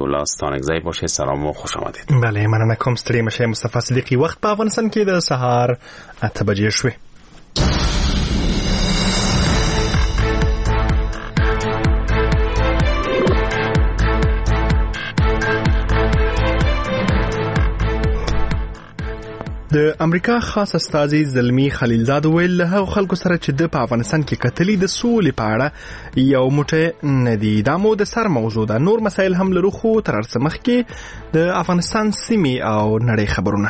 الله ستانکزی باشه. سلام و خوش آمدید. بله مننه کوم ستړي مشه مصطفی صدیقی. وخت په افغانستان کې د سهار 8 بجې شوې. د امریکا خاص استازي زلمی خلیلزاد ویل له هغو خلکو سره چې د په افغانستان کې کتلې د سولې په اړه یو موټی نه دي. دا مو د سر موضوع ده. نور مسایل هم لرو خو تر هر څه مخکې د افغانستان سیمې او نړۍ خبرونه.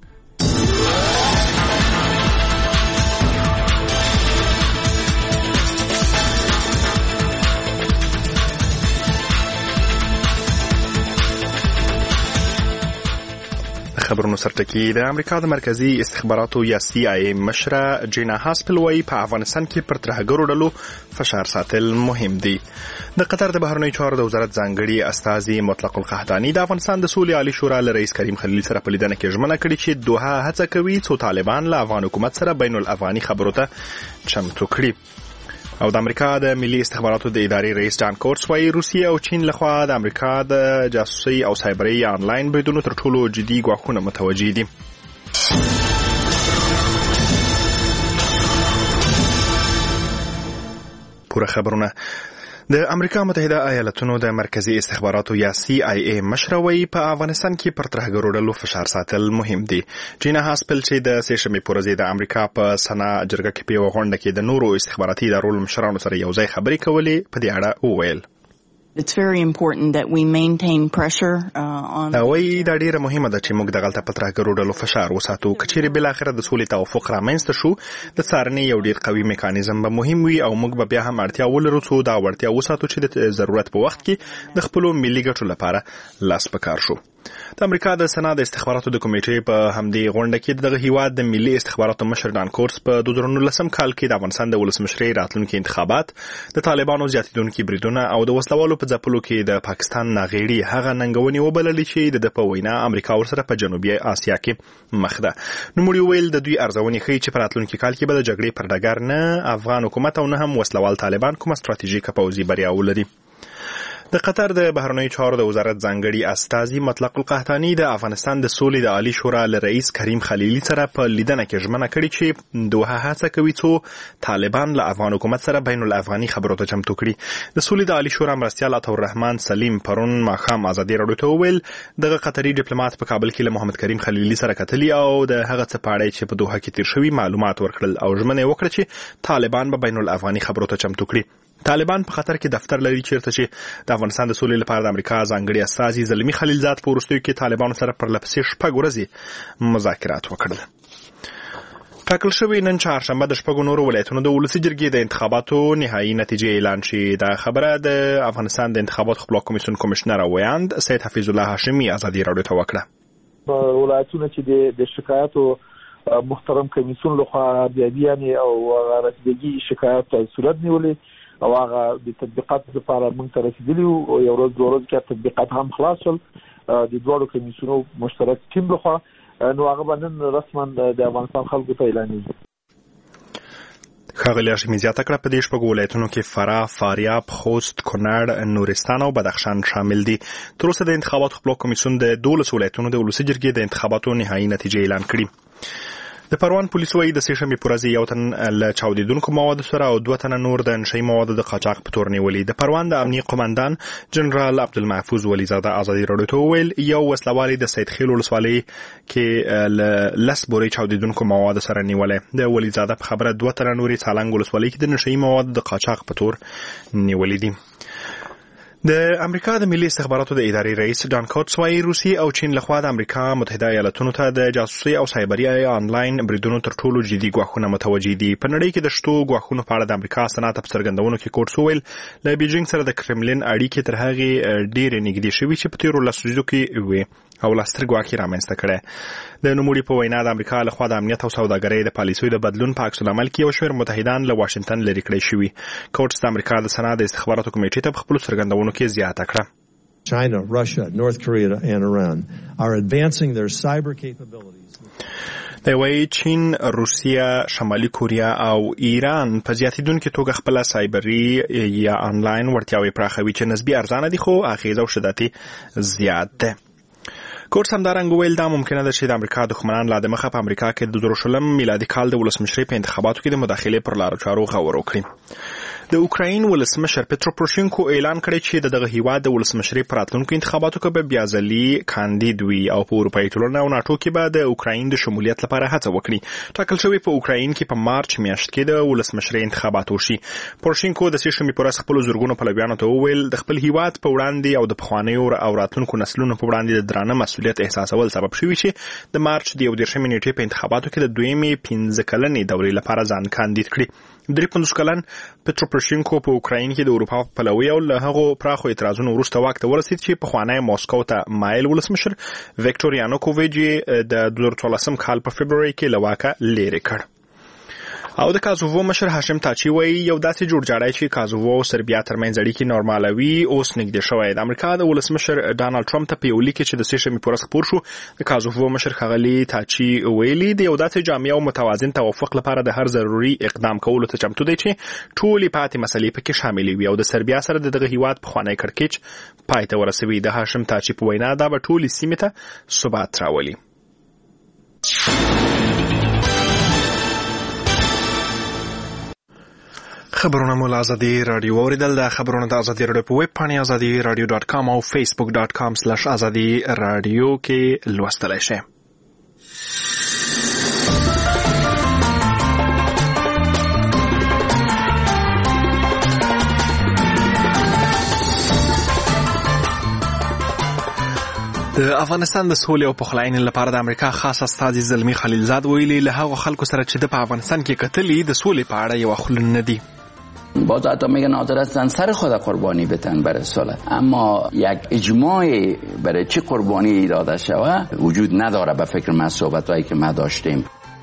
خبرونو سرټکی د امریکا د مرکزی استخباراتو یا CIA مشره جینا هاسپل وايي په افغانستان کې پر ترهګرو ډلو فشار ساتل مهم دي. د قطر د بهرنیو چارو د وزارت ځانګړي استازي مطلق القحطاني د افغانستان د سولې عالی شورا له رئیس کریم خلیل سره په لیدنه کې ژمنه کړې چې دوحه هڅه کوي څو طالبان له افغان حکومت سره بین الافغاني خبرو ته چمتو کړي. او د امریکا د ملي استخباراتو د ادارې رئیس جان کورټس وايي روسیه او چین لخوا د امریکا د جاسوسي او سایبري آنلاین بریدونو تر ټولو جدي ګواښونه متوجي دي. پوره خبرونه. د امریکا متحده ایالاتونو د مرکزی استخباراتو یا CIA مشره وايي په افغانستان کې پر ترهګرو ډلو فشار ساتل مهم دي. جینا هاسپل چې د سېشنبې په ورځ د امریکا په سنا جرګه کې په غونډه کې د نورو استخباراتي ادارو مشرانو سره یو ځای خبرې کولې په دې اړه وویل. It's very important that we maintain pressure on. وایي دا ډیره مهمه ده چې موږ د غلطه پترهګرو ډلو فشار وساتو. کچېرې بل اخر د سولې توافق رامنځته شو د څارنې یو ډیر قوي میکانیزم به مهم وي او موږ به بیا هم اړتیا ولرو څو دا وړتیا وساتو چې د ضرورت په وخت کې د خپل ملي ګټو لپاره لاس پکار شو. د امریکا د سنا د استخباراتو د کمیټې په همدې غونډه کې دغه هیواد د ملي استخباراتو مشر ډان کورټس په 2019 کال کې د افغانستان د ولسمشرۍ راتلونکي انتخابات د طالبانو زیاتیدونکي بریدونه او د وسلوالو په ځپلو کې د پاکستان ناغېړي هغه ننګونې وبللې چې د په وینا امریکا ورسره په جنوبي اسیا کې مخ ده. نوموړي ویل د دوی ارزونې ښیي چې په راتلونکي کال کې به د جګړې پر ډګر نه افغان حکومت او نه هم وسلوال طالبان کومه ستراتیژیکه پوځي بریا ولري. د قطر د بهرنیو چارو د وزارت ځانګړي استازي مطلق القحطاني د افغانستان د سولې د عالی شورا له رئیس کریم خلیل سره په لیدنه کې ژمنه کړې چې دوحه هڅه کوي څو طالبان له افغان حکومت سره بین الافغاني خبرو ته چمتو کړي. د سولې د عالی شورا مرستیال عطاالرحمن سلیم پرون ماښام ازادي راډیو ته وویل دغه قطري ډیپلوماټ په کابل کې له محمد کریم خلیل سره کتلي او د هغه څه په اړه چې په دوحه کې تیر شوی معلومات ورکړل او ژمنه وکړه چې طالبان به بین الافغاني خبرو ته چمتو کړي. طالبان په خطر کې دفتر لري چیرته چې د افغانستان د سولې لپاره د امریکا ځانګړي استازي زلمی خلیلزاد په وروستیو کې طالبانو سره پر لپسې شپږ ورځې مذاکرات وکړل. ټاکل شوی نن چهارشنبه د شپږو نورو ولایتونو د ولسي جرګې د انتخاباتو نهایي نتیجې اعلان شي. دا خبره د افغانستان د انتخاباتو خپلواک کمیسیون کمشنر ویاند سید حفیظ الله هاشمي ازادي راډیو ته وکړه. ولایتونه چې د شکایاتو محترم کمیسیون لخوا بیانیه او رسیدګي شکایت صورت نیولې او هغه د تطبیقات لپاره موږ ته رسیدلی او یو ورځ دوه ورځې کې تطبیقات هم خلاص شول د دوه کمیسیونو مشترک ټیم لخوا نو هغه باندې رسما د افغانستان خلکو ته اعلانېږي. ښاغلي هاشمي زیاته کړه په دې شپږو ولایتونو کې فراه، فاریاب، خوست، کونړ، نورستان او بدخشان شامل دي. تر اوسه د انتخاباتو خپلواک کمیسیون د 12 ولایتونو د ولسي جرګې د انتخاباتو نهایي نتیجې اعلان کړي. د پروان پولیس وايي د سېشنبې په ورځ یو تن له چاودیدونکو موادو سره او دوه تنه نور د نشي موادو د قاچاق په تور نیولي. د پروان د امنیه قومندان جنرال عبدالمحفوظ ولیزاده ازادي راډیو ته وویل یو وسلوالي د سید خیل ولسوالۍ کې لس بورې چاودیدونکو موادو سره نیولې. د ولیزاده په خبره دوه تنه نورې څالنګ ولسوالۍ کې د نشي موادو د قاچاق په تور نیولې دي. د امریکا د ملي استخباراتو د ادارې رئیس ډان کورټس وايي روسیه او چین لخوا د امریکا متحده ایالاتونو ته د جاسوسي او سایبري آنلاین بریدونو تر ټولو جدي ګواښونه متوجي دي. په نړۍ کې د شتو ګواښونو په اړه د امریکا سنات په څرګندونو کې کورټس وویل له بیجینګ سره د کرملین اړیکې تر هغې ډېرې نږدې شوي چې په تیرو لسو ورځو کې وې او لاستر ګواکې رامنځته کړی. د نوموړي په وینا د امریکا لخوا د امنیت او سوداګرۍ د پالیسیو د بدلون په عکس العمل کې یو شمېر متحدان له واشنگټن لرې کړی شوي. کورټس د امریکا د سنا د استخباراتو کمیټې ته په خپلو څرګندونو کې زیاته کړه. China, Russia, North Korea and Iran are advancing their cyber capabilities. دوی چین، روسیه، شمالي کوریا او ایران په زیاتیدونکو توګه خپل سایبري یا آنلاین وړتیاوې پراخوي چې نسبی ارزانه دي خو اغیزه او شدتي زیات ده. کورس همدارنګه ویل دا ممکنه ده چې د امریکا دښمنان لا د مخه په امریکا کې د 2020 میلادي کال د ولسمشرۍ په انتخاباتو کې د مداخلې پر لارو چارو غور وکړي. د اوکراین ولسمشر پترو پروشینکو اعلان کړی چې دغه هیواد د ولسمشرۍ په راتلونکو انتخاباتو کې به بیا ځلي کاندید وي او په اروپایي ټولنه او ناټو کې به د اوکراین د شمولیت لپاره هڅه وکړي. ټاکل شوی په اوکراین کې په مارچ میاشت کې د ولسمشرۍ انتخابات وشي. پروشینکو د سیشمې پر خپل زورګونو پلویانو ته وویل د خپل هیواد په وړاندې او د پخوانیو او راتلونکو نسلونو په وړاندې د درانه مسؤلیت احساسول سبب شوی چې د مارچ د 19 نیټې په انتخاباتو کې د دویمې 15 کلنې دورې لپاره ځان کاندید کړي. 53 کلن پترو پروشینکو په اوکراین کې د اروپا په پلوي او له هغو پراخو اعتراضونو وروسته واک ته ورسید چې پخوانی موسکو ته مایل ولسمشر ویکټور یانوکوویچ د 2014 کال په فبروري کې له واکه لرې کړ. او د کازوو مشر هاشم تاچی وایي یو داسې جوړجاړی چې کازوو او سربیا ترمنځ اړیکې نورمالوي اوس نږدې شوی. د امریکا د ولسمشر ډانلډ ټرمپ ته په یو لیک چې د سیشمې پر خبر شو د کازوو مشر ښاغلي تاچی ویلي د یو داسې جامع او متوازن توافق لپاره د هر ضروري اقدام کولو ته چمتو دی چې ټولې پاتې مسلې پکې شاملې وي او د سربیا سره دغه هیواد پخوانی کړکېچ پای ته ورسوي. د هاشم تاچی په وینا دا به ټولې سیمې ته ثبات راولي. خبرونه مو له ازادي رادیو اوریدل. د خبرونه د ازادي رادیو په ویب پاڼه azadiradio.com او facebook.com/azadi radio کې لوستلای شئ. د افغانستان د سولې او پخلاینې لپاره د امریکا خاص استازي زلمی خلیلزاد ویلي له هغو خلکو سره چې د افغانستان کې کتلي د سولې په اړه یو خلون ندی. باز حتی میگن حاضر هستن سر خود قربانی بدن برای صلح، اما یک اجماع برای چه قربانی اراده شود وجود نداره به فکر ما صحبتایی که ما داشتیم.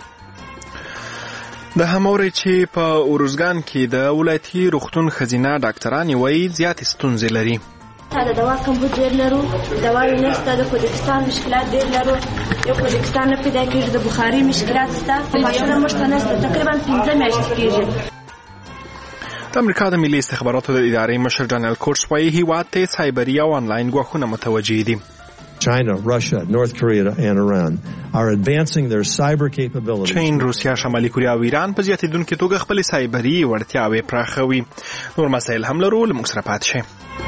د هموري چې په اورزګان کې د ولایتي روغتون خزینه ډاکټرانی وایي زیات ستونزې لري. دا دوا کم ډیر لرو، دوا نشته، د کوډکستان مشکلات ډیر لرو، یو کوډکستان نه پیدا کېږي، د بخاري مشکلات شته، ماشوم مشته نشته، تقریبا 15 میاشتې کېږي. د امریکا د ملي استخباراتو د ادارې مشر ډانیل کورټس وایي هیواد ته سایبري او آنلاین ګواښونه متوجه دي. China, Russia, North Korea and Iran are advancing their cyber capabilities. چین، روسیا، شمالي کوریا او ایران په زیاتیدونکو توګه خپل سایبري وړتیاوې پراخوي. نور مسایل هم لرو، له موږ سره پاتې شئ.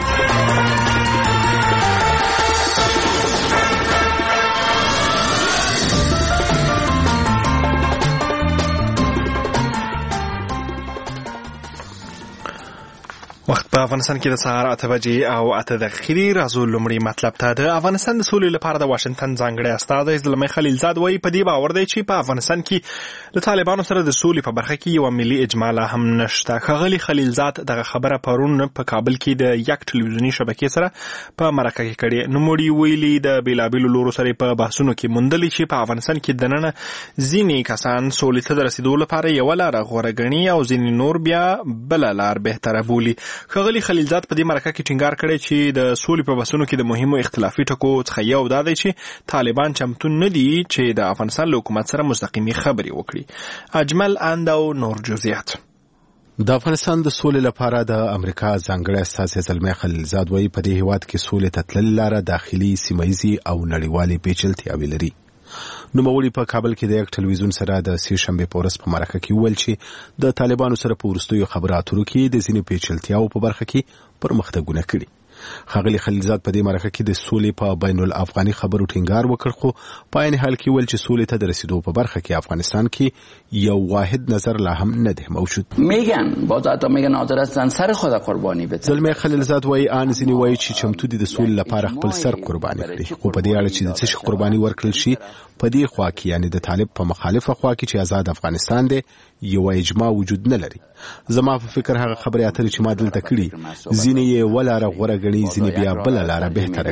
وخت په افغانستان کې د سهار 8 بجې او 8 دقیقې راځو لومړی مطلب ته. د افغانستان د سولې لپاره د واشنگټن ځانګړی استازی زلمی خلیلزاد وایي په دې باور دی چې په افغانستان کې د طالبانو سره د سولې په برخه کې یو ملي اجماع لا هم نشته. ښاغلي خلیلزاد دغه خبره پرون په کابل کې د یک ټلویزیوني شبکې سره په مرکه کې کړې. نوموړي ویلي د بیلابیلو لورو سره په بحثونو کې موندلي چې په افغانستان کې دننه ځینې کسان سولې ته د رسیدو لپاره یو لاره غوره ګڼي او ځینې نور بیا بل لار بهتره بولي. ښاغلي خلیلزاد په دې مرکه کې ټینګار کړی چې د سولې په بحثونو کې د مهمو اختلافي ټکو څخه یو دا دی چې طالبان چمتو نه دي چې د افغانستان له حکومت سره مستقیمي خبرې وکړي. اجمل اند او نور جزئیات. د افغانستان د سولې لپاره د امریکا ځانګړی استازی زلمی خلیلزاد وایي په دې هیواد کې سولې ته تلل لاره داخلي، سیمایي او نړیوالې پیچلتیاوې لري. نوموړي په کابل کې د یک ټلویزیون سره د سې شنبې په ورځ په مرکه کې وویل چې د طالبانو سره په وروستیو خبرو اترو کې د ځینو پیچلتیاوو په برخه کې پرمختګونه کړي. ښاغلي خلیلزاد په دې مرکه کې د سولې په بین الافغاني خبرو ټینګار وکړ، خو په عین حال کې ویل چې سولې ته د رسیدو په برخه کې افغانستان کې یو واحد نظر لا هم نه دی موجود. میگن باز حتی میگن حاضر هستن سر خود قربانی بدن. زلمی خلیلزاد وایي ان ځینې وایي چې چمتو دي د سولې لپاره خپل سر قرباني کړي، خو په دې اړه چې د څه شي قرباني ورکړل شي په دې خوا کې یعنی د طالب په مخالفه خوا کې چې آزاد افغانستان دی یو اجماع وجود نه لري. زما په فکر هغه خبرې اترې چې ما دلته کړي ځینې یې ولاره غوره ګڼي، ځینې بیا بل لاره بهتره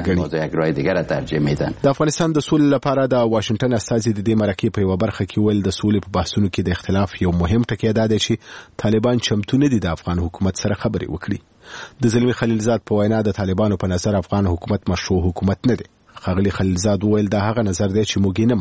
ګڼي. د افغانستان د سولې لپاره د واشنگټن استازي د دې مرکې په یو برخه کې ویل د سولې په بحثونو کې د اختلاف یو مهم ټکی دا دی چې طالبان چمتو نه دي د افغان حکومت سره خبرې وکړي. د زلمی خلیلزاد په وینا د طالبانو په نظر افغان حکومت مشروع حکومت نه دی. ښاغلي خلیلزاد ویل دا هغه نظر دی چې موږ نه منو.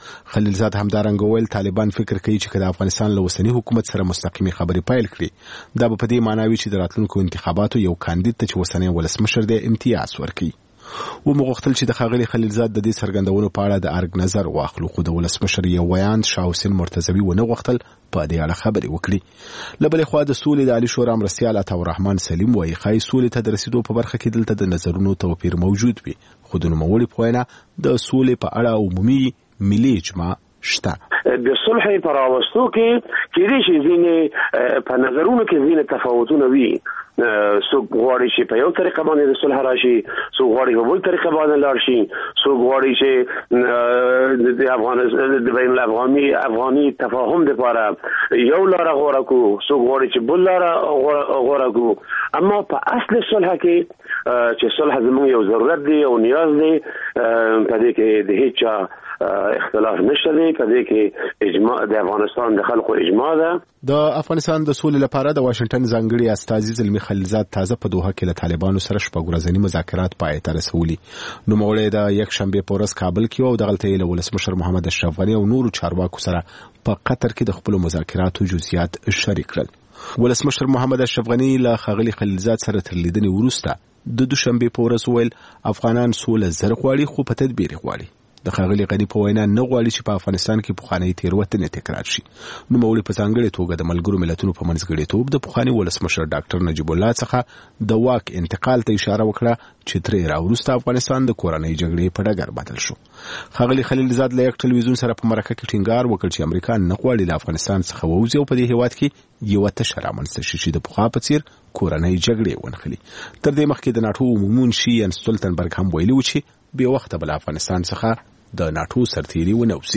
خلیلزاد همدارنګه ویل طالبان فکر کوي چې د افغانستان له اوسنی حکومت سره مستقیمي خبرې پیل کړي دا به په دې معنی وي چې د راتلونکو انتخاباتو یو کاندید ته چې اوسنی ولسمشر دی امتیاز ورکړي. ومغوښتل چې د ښاغلي خلیلزاد د دې څرګندونو په اړه د ارګ نظر واخلو خو د ولسمشر یو ویاند شاه حسین مرتضوي ونه غوښتل په دې اړه خبرې وکړي. له بلې خوا د سولې د عالي شورا مرستیال عطاالرحمن سلیم وایي ښایي سولې ته د رسیدو په برخه کې دلته د نظرونو توپیر موجود وي خو د نوموړي په وینا د سولې په اړه عمومي ملي اجماع شته. د صلح په راوستو کې کېدای شي ځینې په نظرونو کې ځینې تفاوتونه وي. څوک غواړي چې په یو طریقه باندې د صلح راشي، څوک غواړي په بل طریقه باندې لاړ شي، څوک غواړي چې د بین الافغاني تفاهم لپاره یو لاره غوره کړو، څوک غواړي چې بل لاره غوره کړو. اما په اصل صلح کې چې صلح زموږ یو ضرورت دی او نیاز دی، په دې کې د هیڅ اختلاف نشته دی، په دې کې اجماع د افغانستان د خلکو اجماع ده. د افغانستان د سولې لپاره د واشنگټن ځانګړي استازي زلمی خلیلزاد تازه په دوحه کې له طالبانو سره شپږ ورځني مذاکرات پای ته رسولي. نوموړی د یک شنبه په ورځ کابل کې او دغلته له ولسمشر محمد اشرف غنی او نورو چارواکو سره په قطر کې د خپل مذاکراتو جزئیات شریک کړل. ولسمشر محمد اشرف غنی له ښاغلي خلیلزاد سره تر لیدنې وروسته د دوشنبه په ورځ ویل افغانان سوله زر غواړي خو په تدبیر غواړي. د ښاغلي غني په وینا نه غواړي چې په افغانستان کې پخوانۍ تېروتنې تکرار شي. نوموړي په ځانګړې توګه د ملګرو ملتونو په منځګړیتوب د پخواني ولسمشر ډاکټر نجیب الله څخه د واک انتقال ته اشاره وکړه چې ترې راوروسته افغانستان د کورنۍ جګړې په ډګر بدل شو. ښاغلي خلیلزاد له یک ټلویزیون سره په مرکه کې ټینګار وکړ چې امریکا نه غواړي له افغانستان څخه ووځي او په دې هېواد کې یوه تشه رامنځته شي چې د پخوا په څېر کورنۍ جګړې ونښلي. تر دې مخکې د ناټو عمومي منشي یان سټولتنبرګ هم ویلي و چې بې وخته به له افغانستان څخه د ناټو سرتیري ونوځي.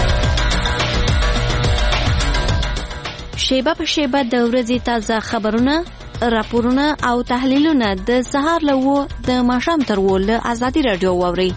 شیبه په شیبه د ورځې تازه خبرونه، راپورونه او تحلیلونه د سهار له 9 د ماښام تر 10 له ازادي رادیو واورئ.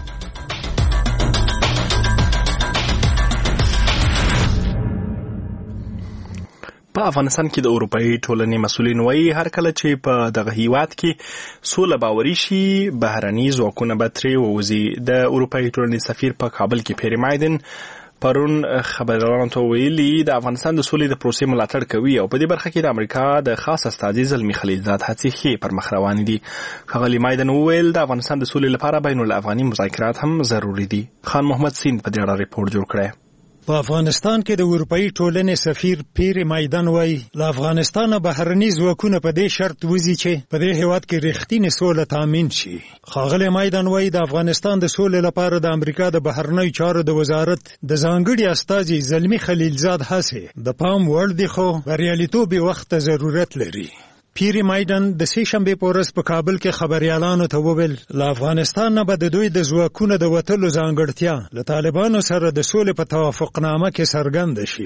په افغانستان کې د اروپאי ټولنې مسؤلین وایي هر کله چې په دغه هیواد کې سوله باوري شي بهرني ځواکونه به ترې ووځي. د اروپאי ټولنې سفیر په کابل کې پیری مایدن پرون خبريالانو ته ویلي د افغانستان د سولې د پروسې ملاتړ کوي او په دې برخه کې د امریکا د خاص استازي زلمی خلیلزاد هڅې ښې پر مخ روانې دي. ښاغلي مایدن وویل د افغانستان د سولې لپاره بین الافغاني مذاکرات هم ضروري دي. خان محمد سیند په دې اړه ریپورت جوړ کړی. په افغانستان کې د اروپאי ټولنې سفیر پیری مایدن وایي له افغانستان بهرني ځواکونه په دې شرط وځي چې په دې هیواد کې رښتینې سوله تامین شي. ښاغلی مایدن وایي د افغانستان د سولې لپاره د امریکا د بهرنیو چارو د وزارت د ځانګړي استازي زلمی خلیلزاد هڅې د پام وړ دي خو بریالیتوب یې وخت ته ضرورت لري. پیری مایدن د سې شنبې په ورځ په کابل کې خبريالانو ته وویل له افغانستان نه به د دوی د ځواکونو د وتلو ځانګړتیا له طالبانو سره د سولې په توافقنامه کې څرګنده شي.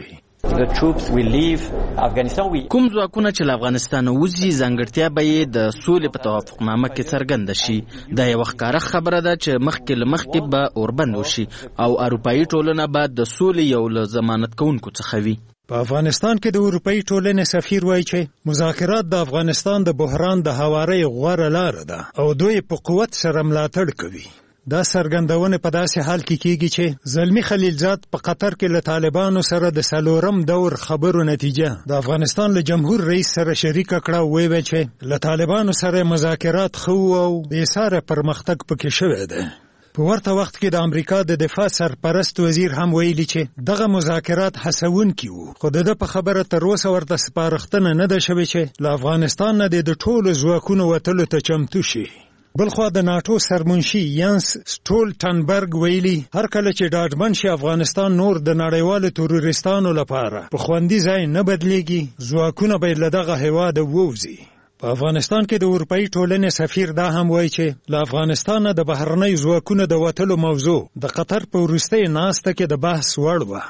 کوم ځواکونه چې له افغانستان وځي ځانګړتیا به یې د سولې په توافقنامه کې څرګنده شي. دا یوه ښکاره خبره ده چې مخکې له مخکې به اوربند وشي او اروپایي ټولنه به د سولې یو له ضمانت کوونکو څخه وي. په افغانستان کې د اروپאי ټولنې سفیر وایي چې مذاکرات د افغانستان د بحران د هوارۍ غوره لاره ده او دوی په قوت سره ملاتړ کوي. دا څرګندونه په داسې حال کې کیږي چې زلمی خلیلزاد په قطر کې له طالبانو سره د 4م دور خبرو نتیجه د افغانستان له جمهور رئیس سره شریکه کړه او ویل چې له طالبانو سره مذاکرات خو او بې ساره پرمختګ پکې شوی دی. په ورته وخت کې د امریکا د دفاع سرپرست وزیر هم ویلي چې دغه مذاکرات هڅونکي وو خو د په خبره تر اوسه ورته سپارښتنه نه ده شوې چې له افغانستان نه د ټولو ځواکونو وتلو ته چمتو شي. بلخوا د ناټو سرمنشي یانس سټولټنبرګ ویلي هر کله چې ډاډمن شي افغانستان نور د نړیوالو تروریستانو لپاره په خوندي ځای نه بدلیږي ځواکونه به له دغه هیواده ووځي. په افغانستان کې د اروپאי ټولنې سفیر دا هم وایي چې له افغانستان د بهرنیو ځواکونو د وتلو موضوع د قطر په وروستۍ ناسته کې د بحث وړ وه.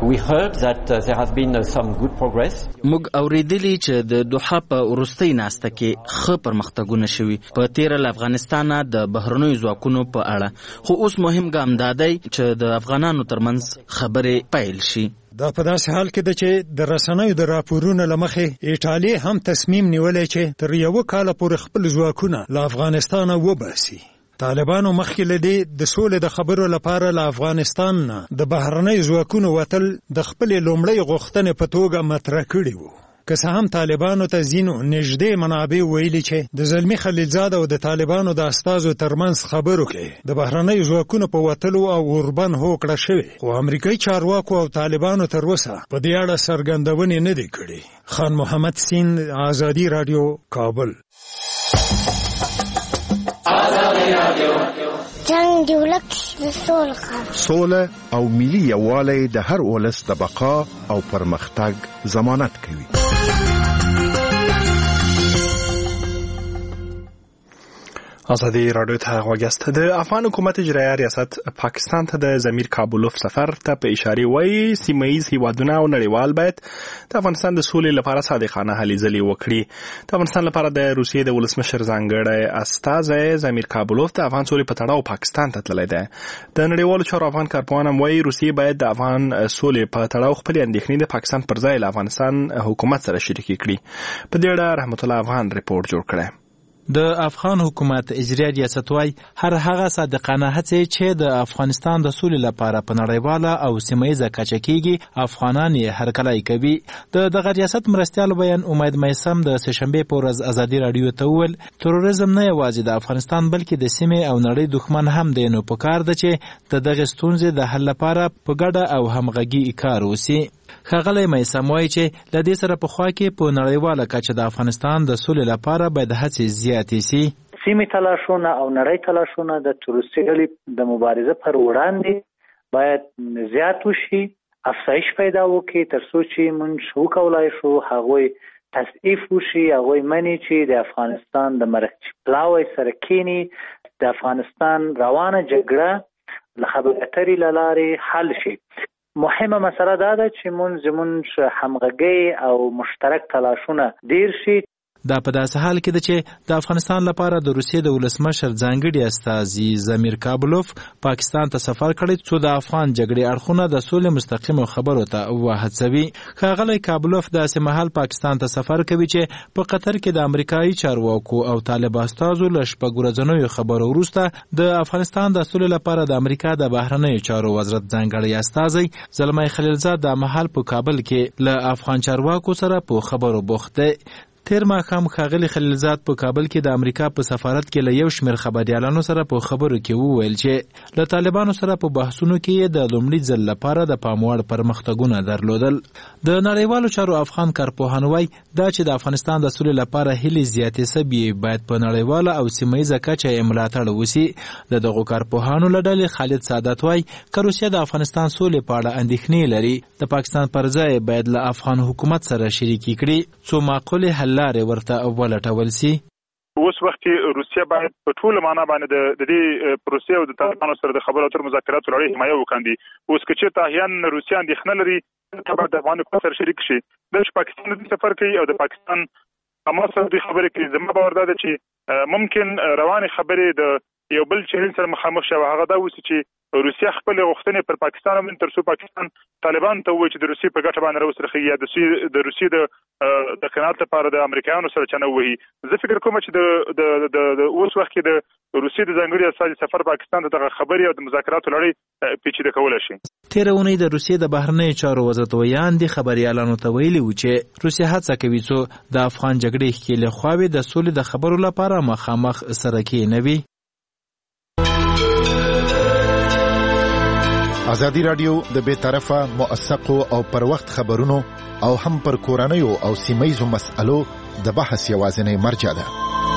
موږ اوریدلی چې د دوحه په وروستۍ ناسته کې ښه پرمختګونه شوي په تیره له افغانستانه د بهرنیو ځواکونو په اړه، خو اوس مهم ګام دا دی چې د افغانانو ترمنځ خبرې پیل شي. دا په داسې حال کې ده چې د رسنیو د راپورونو له مخې ایټالیا هم تصمیم نیولی چې تر 1 کال پورې خپل ځواکونه له افغانستانه وباسي. طالبانو مخکې له دې د سولې د خبرو لپاره له افغانستان نه د بهرنۍ ځواکونو وتل د خپلې لومړۍ غوښتنې په توګه مطرح کړي وو. که څه هم طالبانو ته ځینو نږدې منابع ویلي چې د زلمي خلیلزاد او د طالبانو د استازو ترمنځ خبرو کې د بهرنۍ ځواکونو په وتلو او اوربند هوکړه شوې، خو امریکایي چارواکو او طالبانو تر اوسه په دې اړه څرګندونې نه دي کړې. خان محمد سیند، آزادي رادیو، کابل. جنگ دی ولک د سوله او ملي یووالی د هر ولس د بقا او پرمختګ ضمانت کوي. آزادی رادیو ته غوږ د افغان حکومت اجرایه ریاست پاکستان ته د ضمیر کابلوف سفر ته په اشاره وایي سیمه‌ایز هیوادونه او نړیوال باید د افغانستان د سولې لپاره صادقانه هلې ځلې وکړي. د افغانستان لپاره د روسیې د ولسمشر ځانګړی استازی ضمیر کابلوف د افغان سولې په تړاو پاکستان ته تللی دی. د نړیوالو چارو افغان کارپوهان هم وایي روسیې باید د افغان سولې په تړاو خپلې اندېښنې د پاکستان پر ځای له افغانستان حکومت سره شریکې کړي. په دې اړه رحمت الله افغان ریپورت جوړ کړی. د افغان حکومت اجرایه ریاست وايي هر هغه صادقانه هڅې چې د افغانستان د سولې لپاره په نړیواله او سیمه‌ایزه کچه کېږي افغانان یې هرکلی کوي. د دغه ریاست مرستیال بیان امید میثم د سهشنبې په ورځ ازادي رادیو ته وویل تروریزم نه یوازې د افغانستان بلکې د سیمې او نړۍ دښمن هم دی، نو پکار ده چې د دغې ستونزې د حل لپاره په ګډه او همغږي کار وشي. ښاغلی میثم وایي چې له دې سره پخوا کې په نړیواله کچه د افغانستان د سولې لپاره باید هڅې زیاتې سي. سیمې تلاشونه او نړۍ تلاشونه د تروریستي ډلې د مبارزه پر وړاندې باید زیات وشي، افزایش پیدا وکړي تر څو چې موږ وکولای شو هغوی تصعیف وشي، هغوی مني چې د افغانستان د مرکچي پلاوی سره کینی، د افغانستان روانه جګړه له خبرې اترې له لارې حل شي. مهمه مسله دا ده چې زمونږ همغږي او مشترک تلاشونه ډیر شي. دا په داسې حال کې ده چې د افغانستان لپاره د روسیې د ولسمشر ځانګړي استازي ضمیر کابلوف پاکستان ته سفر کړی څو د افغان جګړې اړخونه د سولې مستقیمو خبرو ته وهڅوي. ښاغلی کابلوف داسې مهال پاکستان ته سفر کوي چې په قطر کې د امریکایي چارواکو او طالب استازو له شپږ ورځنیو خبرو وروسته د افغانستان د سولې لپاره د امریکا د بهرنیو چارو وزارت ځانګړی استازی زلمی خلیلزاد د مهال په کابل کې له افغان چارواکو سره په خبرو بوخت دی. تیر ماښام ښاغلي خلیلزاد په کابل کې د امریکا په سفارت کې له یو شمېر خبریالانو سره په خبرو کې وویل چې له طالبانو سره په بحثونو کې د لومړي ځل لپاره د پام وړ پرمختګونه درلودل. د نړیوالو چارو افغان کارپوهان وایي دا چې د افغانستان د سولې لپاره هیلې زیاتې سوي باید په نړیواله او سیمه‌ایزه کچه یې ملاتړ وشي. د دغو کارپوهانو له ډلې خالد سعادت وایي که روسیه د افغانستان سولې په اړه اندېښنې لري د پاکستان پر ځای باید له افغان حکومت سره شریکې کړي څو معقولې حل لارې ورته ولټول سي. اوس وخت کې روسیه باید په ټوله معنا باندې د دې پروسې او د طالبانو سره د خبرو اترو مذاکراتو لړۍ حمایه وکړي. اوس که چېرته احیانا روسیه اندېښنه لري ته د افغان حکومت سره شریک شي. د پاکستان د سفر کوي او د پاکستان اما سره د خبرې کوي. زما باور دا ده چې ممکن روانې خبرې د یو بل چیلنج سره مخامخ شي. هغه دا اوس چې روسیه خپل غوښتنې پر پاکستان باندې تر څو پاکستان طالبان ته وایي چې د روسیې په ګټه باندې راوسرخي یا د روسیې د قناعت لپاره د امریکایانو سره چنه وهي. زه فکر کوم چې د اوس وخت کې د روسیې د ځانګړي استازي سفر پاکستان ته دغه خبرې او د مذاکراتو لړۍ پیچیده کولی شي. تېره اونۍ د روسیې د بهرنیو چارو وزارت ویاندې خبریالانو ته ویلي و چې روسیه هڅه کوي څو د افغان جګړې ښکېلې خواوې د سولې د خبرو لپاره مخامخ سره کېنوي. ازادي رادیو د بې طرفه موثقو او پر وخت خبرونو او هم پر کورنیو او سیمه‌ایزو مسألو د بحث یوازینی مرجع ده.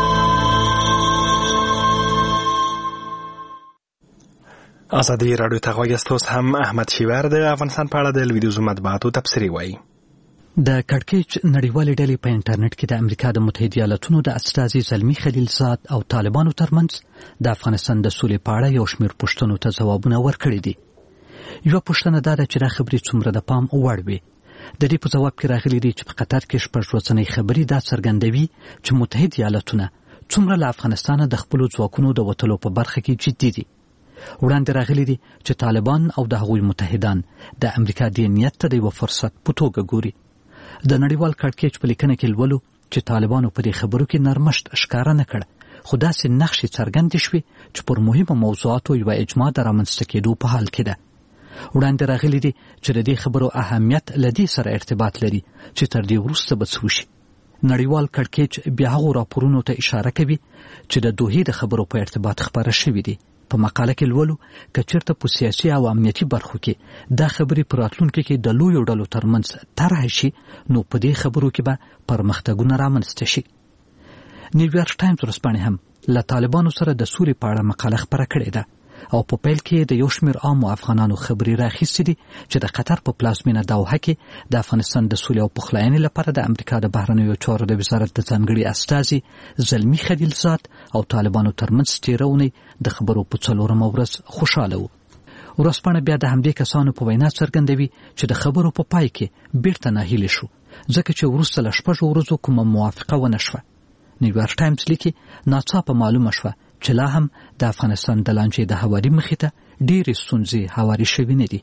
ازادي رادیو ته غوږ یاست. هم احمد شیور د افغانستان په اړه د لویدیځو مطبوعاتو تبصرې وایي. د کړکېچ نړیوالې ډلې په انټرنیټ کې د امریکا د متحده ایالاتونو د استازي زلمي خلیلزاد او طالبانو ترمنځ د افغانستان د سولې په اړه یو شمېر پوښتنو ته ځوابونه ورکړي دي. یو پوښتنه دا ده چې دا خبرې څومره د پام وړ وي. د دې په ځواب کې راغلي دي چې په قطر کې شپږ ورځنۍ خبرې دا څرګندوي چې متحده ایالاتونه څومره له افغانستانه د خپلو ځواکونو د وتلو په برخه کې جدي دي. وړاندې راغلي دي چې طالبان او د هغوی متحدان د امریکا دې نیت ته د یو فرصت په توګه ګوري. د نړیوال کړکېچ په لیکنه کې لولو چې طالبانو په دې خبرو کې نرمښت ښکاره نه کړ، خو داسې نقشې څرګندې شوې چې پر مهمو موضوعاتو یوه اجماع د رامنځته کېدو په حال کې ده. وړاندې راغلي دي چې د دې خبرو اهمیت له دې سره ارتباط لري چې تر دې وروسته به څه وشي. نړیوال کړکېچ بیا هغو راپورونو ته اشاره کوي چې د دوحې د خبرو په ارتباط خپاره شوي دي. په مقاله کې لولو که چېرته په سیاسي او امنیتي برخو کې دا خبرې په راتلونکي کې د لویو ډلو ترمنځ طرح شي نو په دې خبرو کې به پرمختګونه رامنځته شي. نیویارک ټایمز ورځپاڼې هم له طالبانو سره د سولې په اړه مقاله خپره کړې ده او په پیل کې د یو شمېر عامو افغانانو خبرې راخیستې دي چې د قطر په پلازمینه دوحه کې د افغانستان د سولې او پخلاینې لپاره د امریکا د بهرنیو چارو د وزارت د ځانګړي استازي زلمي خلیلزاد او طالبانو ترمنځ تېره اونۍ د خبرو په 4مه ورځ خوشحاله وو. ورځپاڼه بیا د همدې کسانو په وینا څرګندوي چې د خبرو په پای کې بیرته ناهیلې شو ځکه چې وروسته له 6 ورځو کومه موافقه ونه شوه. نیویارک ټایمز لیکي ناڅاپه معلومه شوه چې لا هم د افغانستان د لانجې د هواري مخې ته ډېرې ستونزې هواري شوي نه دي.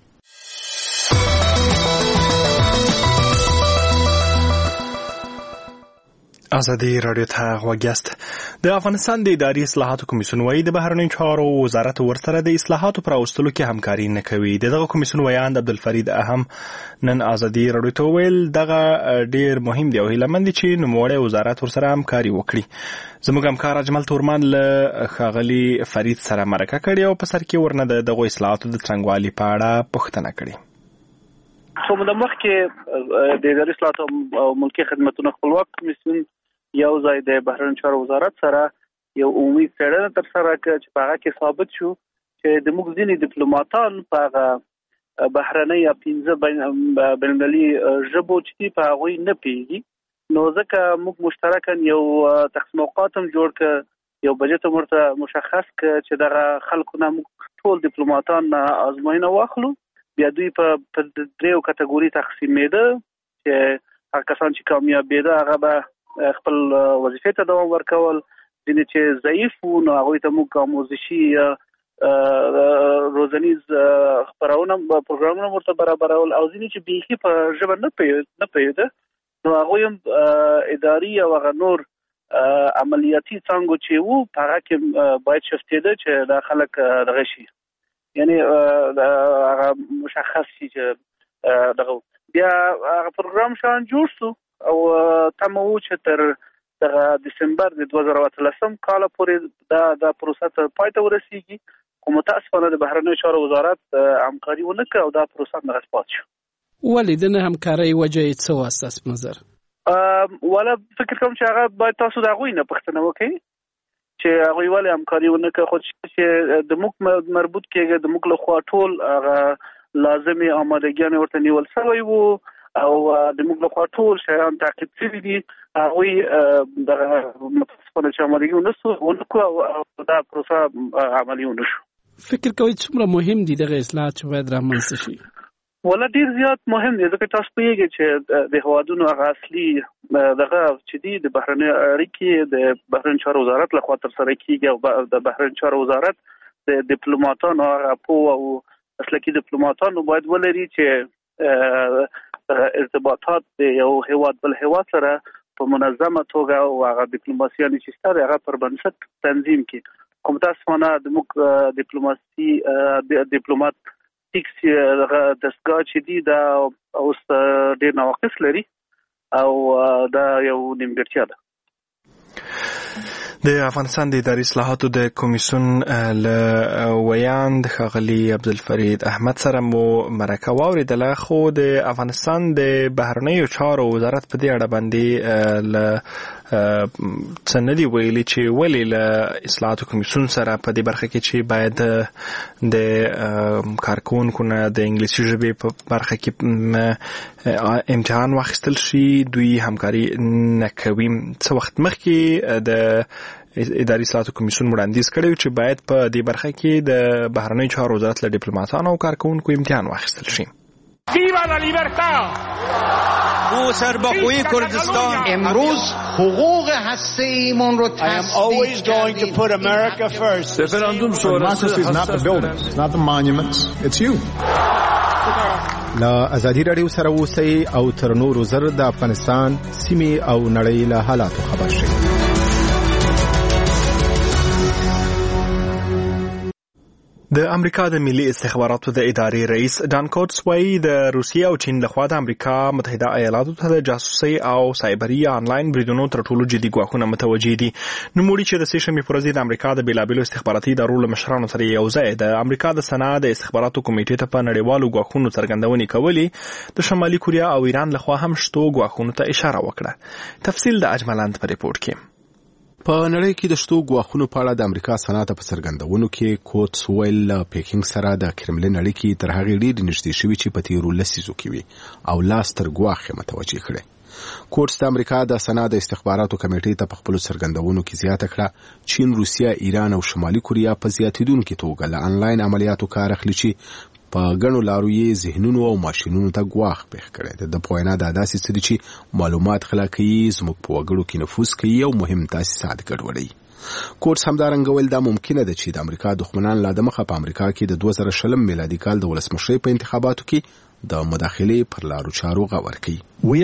ازادي رادیو ته غوږ یاست. د افغانستان د اداري اصلاحاتو کمیسیون وايي د بهرنیو چارو وزارت ورسره د اصلاحاتو پر راوستلو کې همکاري نه کوي. دغه کمیسیون ویاند عبدالفرید اهم نن ازادي رادیو ته ویل دغه ډیر مهم دی او هیلمند چې نوموړی وزارت ورسره همکاري وکړي. زموږ همکار اجمل تورمان له ښاغلي فرید سره مرکه کړې او په سر کې ورنه دغه اصلاحاتو د څرنګوالي په اړه پوښتنه کړې. څو موده مخکې د اداري اصلاحاتو او ملکي خدمتونو خپلواک کمیسیون یو ځای د بهرنیو چارو وزارت سره یو عمومي څېړنه ترسره کړه چې په هغه کې ثابت شو چې د موږ ځینې ډیپلوماټان په هغه بهرنۍ یا 15 بینالمللي ژبو چې په هغوی نه پوهېږي. نو ځکه موږ مشترکاً یو تقسیم اوقات هم جوړ کړ، یو بجټ هم ورته مشخص کړ چې دغه خلکو نه موږ ټول ډیپلوماټان ازموینه واخلو. بیا دوی په 3 کټګوري تقسیمېده چې هر کسان چې کامیابېده هغه به خپل وظیفې ته دوام ورکول، ځینې چې ضعیف وو نو هغوی ته موږ آموزشي روزنیز خپرونه پروګرامونه ورته برابرول، او ځینې چې بیخي په ژبه نه پوهېده نو هغوی هم اداري او هغه نور عملیاتي څانګو چې وو په هغه کې باید شفتېده چې دا خلک دغه شي، یعنی هغه مشخص شي چې دغه بیا هغه پروګرام شان جوړ شو او تمه وو چې تر دغه دسمبر د 2013 کال پورې دا پروسه ته پای ته ورسیږي. خو متاسفانه د بهرنیو چارو وزارت همکاري ونه کړه او دا پروسه دغسې پاتې شو. ولې د نه همکارۍ وجه یې څه وه ستاسو په نظر؟ والا فکر کوم چې هغه باید تاسو د هغوی نه پوښتنه وکړئ چې هغوی ولې همکاري ونه کړه. خو چې د موږ مربوط کېږي د موږ لخوا ټول هغه لازمې آمادګیانې ورته نیول سوی وو او د موږ لخوا ټول شیان تعقیب شوي دي. هغوی دغه متاسفانه چې عملي ونه کړو او دا پروسه عملي ونه شو. فکر کوئ څومره مهم دي دغه اصلاحات چې باید رامنځته شي؟ ولا ډیر زیات مهم دي ځکه تاسو پوهیږئ چې د هیوادونو هغه اصلي دغه چې دي د بهرنۍ اړیکې د بهرنیو چارو وزارت لخوا ترسره کیږي او د بهرنیو چارو وزارت د ډیپلوماټانو هغه پوه او مسلکي ډیپلوماټانو باید ولري چې ارتباطات د یو هیواد بل هیواد سره په منظمه توګه او هغه ډیپلوماسیانې چې شته هغه پر بنسټ تنظیم کړي. کوم تاسفانه د موږ ډیپلوماسي ډیپلوماټیکس دستګاه چې دي دا اوس ډېر نواقص لري او دا یو نیمګړتیا ده. د افغانستان د اداري اصلاحاتو د کمیسیون له ویاند ښاغلي عبدالفرید احمد سره مو مرکه واورېدله، خو د افغانستان د بهرنیو چارو وزارت په دې اړه باندې له څه نه دي ویلي چې ولې له اصلاحاتو کمیسیون سره په دې برخه کې چې باید د کارکوونکو نه د انګلیسي ژبې په برخه کې امتحان واخیستل شي دوی همکاري نه کوي. څه وخت مخکې د اداري اصلاحاتو کمیسیون وړاندیز کړی چې باید په دې برخه کې د بهرنیو چارو وزارت له ډیپلوماټانو او کارکوونکو امتحان واخیستل شي. ویوا لا لیبرتا او سرباخوی کردستان امروز حقوق هسته‌ایمون رو تثبیت کردیم. رفراندوم شورای not the buildings, not the monuments, it's you. لا ازادي رادیو سره اوسئ او تر نورو زر د افغانستان سیمې او نړۍ له حالاتو خبر شئ. د امریکا د ملي استخباراتو د ادارې رئیس ډان کوټس وايي د روسیې او چین لخوا د امریکا متحده ایالاتو ته د جاسوسي او سایبري آنلاین بریدونو تر ټولو جدي ګواښونه متوجه دي. نوموړي چې د سې شنبې پر ورځ د امریکا د بیلابېلو استخباراتي ادارو له مشرانو سره یو ځای د امریکا د سنا د استخباراتو کمیټې ته په نړیوالو ګواښونو څرګندونې کولې د شمالي کوریا او ایران لخوا هم شتو ګواښونو ته اشاره وکړه. تفصیل د اجملاند په ریپورت کې. په نړۍ کې د شتو ګواښونو په اړه د امریکا سنات په څرګندونو کې کوټس ویل پیکینګ سره د کرملین اړیکې تر هغه ډېرې نږدې شوې چې په تیرو لسیزو کې وي او لاس تر ګواښ متوجه کړي. کوټس د امریکا د سنا د استخباراتو کمیټې ته په خپل څرګندونو کې زیاته کړه چین، روسیا، ایران او شمالي کوریا په زیاتیدونکو توګه له انلاین عملیاتو کار اخلي چې په غنو لارو یې ذهنونو او ماشینونو ته ګواښ پېښ کړی. د پوینا د داسې څه دي چې معلومات غلا کوي، زموږ په وګړو کې نفوذ کوي او مهم تاسیسات ګډوډوي. کوټس همدارنګه ویل دا ممکنه ده چې د امریکا دښمنان لا د مخه په امریکا کې د 2020 میلادي کال د ولسمشرۍ په انتخاباتو کې د مداخلې پر لارو چارو غور کوي.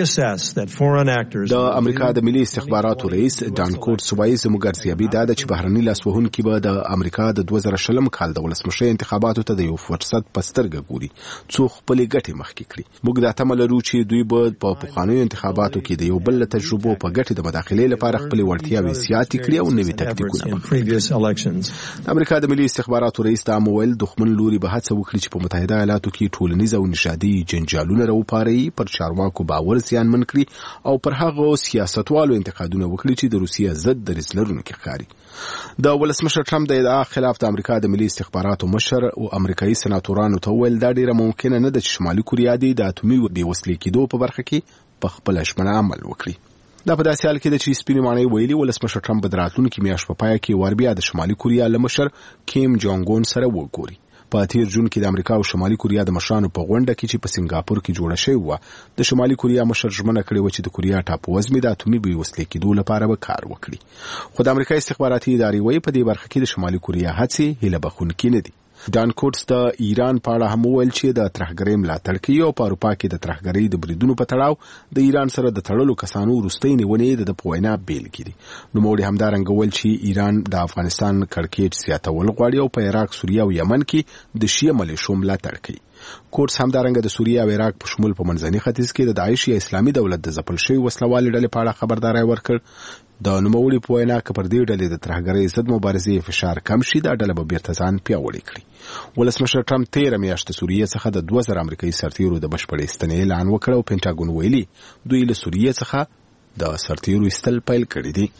د امریکا د ملي استخباراتو رئیس ډان کوټس وايي زموږ ارزیابي دا ده چې بهرني لاسوهونکي به د امریکا د 2020 کال د ولسمشرۍ انتخاباتو ته د یو فرصت په سترګه ګوري څو خپلې ګټې مخکې کړي. موږ دا تمه لرو چې دوی به په پخوانیو انتخاباتو کې د یو بل تجربو په ګټې د مداخلې لپاره خپلې وړتیاوې زیاتې کړي او نوي تکتیکونه وکړي. د امریکا د ملي استخباراتو رئیس دا مویل دښمن لوري به هڅه وکړي چې په متحده ایالاتو کې ټولنیز او نژادي جنجالونه راوپاري، پر چارواکو باور زیانمن کړي او پر هغه سیاستوالو انتقادونه وکړي چې د روسیې ضد دریځ لرونکي ښکاري. د ولسمشر ټرمپ د ادعا خلاف د امریکا د ملي استخباراتو مشر او امریکایي سناتورانو ته ویل دا ډیره ممکنه نه ده چې شمالي کوریا د اتومي بېوسلې کېدو په برخه کې په خپل ژمنه عمل وکړي. دا په داسې حال کې ده چې سپینې ماڼۍ ویلي ولسمشر ټرمپ به د راتلونکي میاشت په پای کې وربیا د شمالي کوریا له مشر کیم جونګ اون سره وګوري. په تیر جون کې د امریکا او شمالي کوریا د مشرانو په غونډه کې چې په سنگاپور کې جوړه شوې و د شمالي کوریا مشر ژمنه کړې و چې د کوریا ټاپووزمې د اتومي بېوسلې کېدو لپاره به کار وکړي. خو د امریکا استخباراتي ادارې وایي په دې برخه کې د شمالي کوریا هڅې هیله بښونکې نه دي. ډان کوټس د ایران په اړه هم وویل چې د ترهګرۍ ملاتړ کوي او په اروپا کې د ترهګرۍ د بریدونو په تړاو د ایران سره د تړلو کسانو وروستۍ نیونې د په وینا بېلګې دي. نوموړي همدارنګه وویل چې ایران د افغانستان کړکېچ زیاتول غواړي او په عراق، سوریه او یمن کې د شیعه ملیشو ملاتړ کوي. کوټس همدارنګه د سوریه او عراق په شمول په منځني ختیځ کې د داعش یا اسلامي دولت د ځپل شوي وسلوالې ډلې په اړه خبرداری ورکړ. د نوموړي په وینا که پر دې ډلې د ترهګرۍ ضد مبارزې فشار کم شي دا ډله به بیرته ځان پیاوړې کړي. ولسمشر ټرمپ تېره میاشت د سوریې څخه د 2000 امریکایي سرتیرو د بشپړې ایستنې اعلان وکړ او پینټاګون ویلي دوی له سوریې څخه د سرتیرو ایستل پیل کړي دي.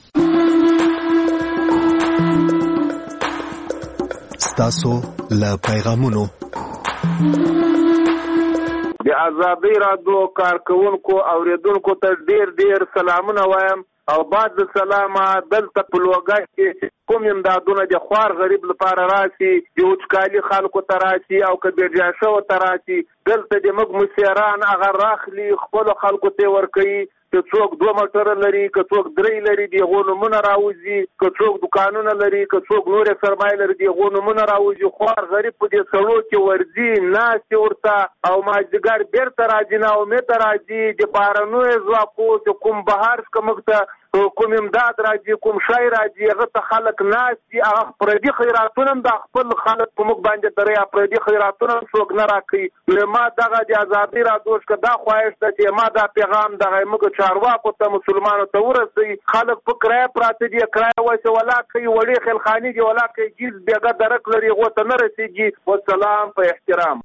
ستاسو له پیغامونو د آزادۍ رادیو کارکونکو اوریدونکو ته ډیر سلامونه وایم او بعد سلامه دلته په لوګای کې کوم امدادونه د خوار غریب لپاره راسي د وچکالي خلکو ته راسي او که بیرجا شو ته راسي دلته د موږ مسیران هغه راخلي خپل خلکو ته ورکوي که څوک 2 موټر لري که څوک 3 لري دغه نومونه راوځي که څوک دکانونه لري که څوک نور سرمایه لري دغه نومونه راوځي خوار غریب په دې سړو کې ورځي ناس ورته او ماجګر بیرته راځي نه امید راځي د بارنوي ځواکو د کوم بهر څخه کوم امداد راځي کوم شای راځي هغه ته خلک ناس دي هغه پردي خیراتونه د خپل خلک په موږ باندې درې پردي خیراتونه څوک نه راکړي. ما دغه د آزادۍ رادیو دا خواهش ده چې ما دا پیغام دغه موږ چارواکو ته مسلمانانو ته ورسوي. خلک په کرایه پراته دي کرایه وایي ولا کوي وړي خلخاني دي ولا کوي جیز بیګه درک لري غو ته نه رسیږي. والسلام په احترام.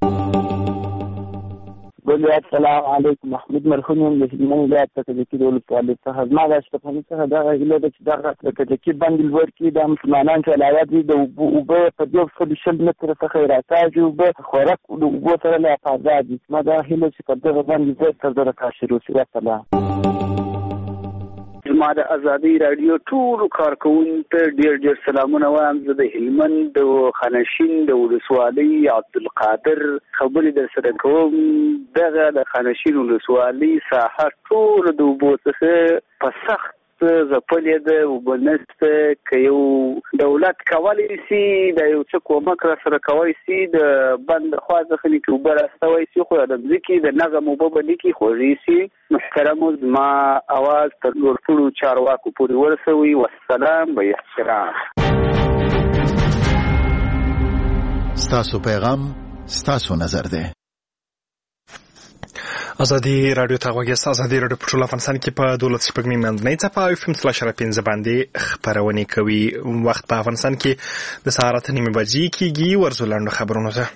بله السلام علیکم محمود مرخون یم د هلمند ولایت په کجکي د ولسوالۍ څخه. زما د اشرفاني څخه دغه هیله ده چې دغه د کجکي بند لوړ کې د مسلمانان چې علاوه دي د اوبه په 220 متره څخه راکاږي اوبه خوراک د اوبو سره لا آزاد دي. ما دا هیله چې په دغه باندې زه تر دغه کار شروع شي. والسلام. ما د آزادۍ رادیو ټول کارکونکو ته ډیر سلامونه وایم. زه د هلمند د خانشین د ولسوالۍ عبدالقادر خبرې در سره کوم. دغه د خانشین ولسوالۍ ساحه ټول د اوبو څخه په سخت ځپلې ده. اوبه نشته. که یو دولت کولی سي د یو څه کومک را سره کولی سي د بند خوا څخه لیکي اوبه راستوی سي خو د ځمکې د نظم اوبه به لیکي خوږې سي. محترمو زما اواز تر لوړپوړو چارواکو پورې ورسوي. والسلام به احترام. ستاسو پیغام ستاسو نظر دی. ازادي رادیو ته غوږی ازادي رادیو په ټول افغانستان کې په 12.5 منځنۍ څپه FM/15 باندې خبرونه کوي. وخت په افغانستان کې د سهار 8:30 بجې کېږي. ورزلاندو خبرونه ده.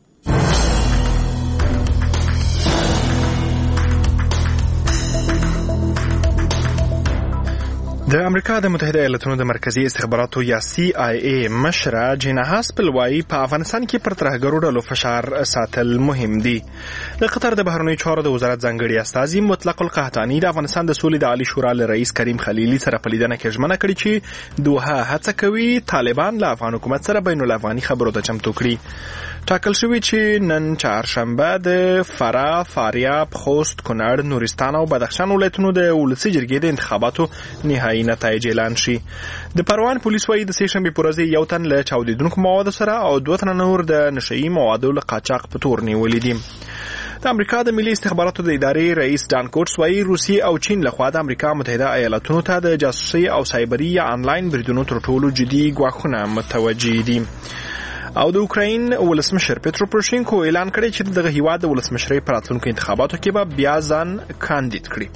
د امریکا د متحده ایالاتونو د مرکزی استخباراتو یا CIA مشره جینا هاسپل وايي په افغانستان کې پر ترهګرو ډلو فشار ساتل مهم دي. د قطر د بهرنیو چارو د وزارت ځانګړي استازي مطلق القحطاني د افغانستان د سولې د عالی شورا له رئیس کریم خلیلي سره په لیدنه کې ژمنه کړې چې دوحه هڅه کوي طالبان له افغان حکومت سره بین الافغاني خبرو ته چمتو کړي. ټاکل شوی چې نن چهارشنبه د فراه، فاریاب، خوست، کونړ، نورستان او بدخشان ولایتونو د ولسي جرګې د انتخاباتو نهایي نتایج اعلان شي. د پروان پولیس وايي د سې شنبې په ورځ یو تن له چاودیدونکو موادو سره او 2 تن نور د نشئی موادو له قاچاق په تور نیولې دي. د امریکا د ملي استخباراتو د ادارې رئیس ډان کوټس وايي روسیې او چین لخوا د امریکا متحده ایالاتونو ته د جاسوسي او سایبري یا انلاین بریدونو تر ټولو جدي ګواښونه متوجه دي. او د اوکراین ولسمشر پترو پروشینکو اعلان کړی چې دغه هیواد د ولسمشرۍ په راتلونکو انتخاباتو کې به بیا ځان کاندید کړي.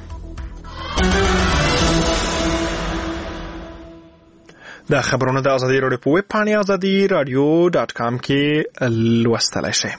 دا خبرونه د ازادي رادیو په ویب پاڼې azadi.radio.com کې لوستلای شئ.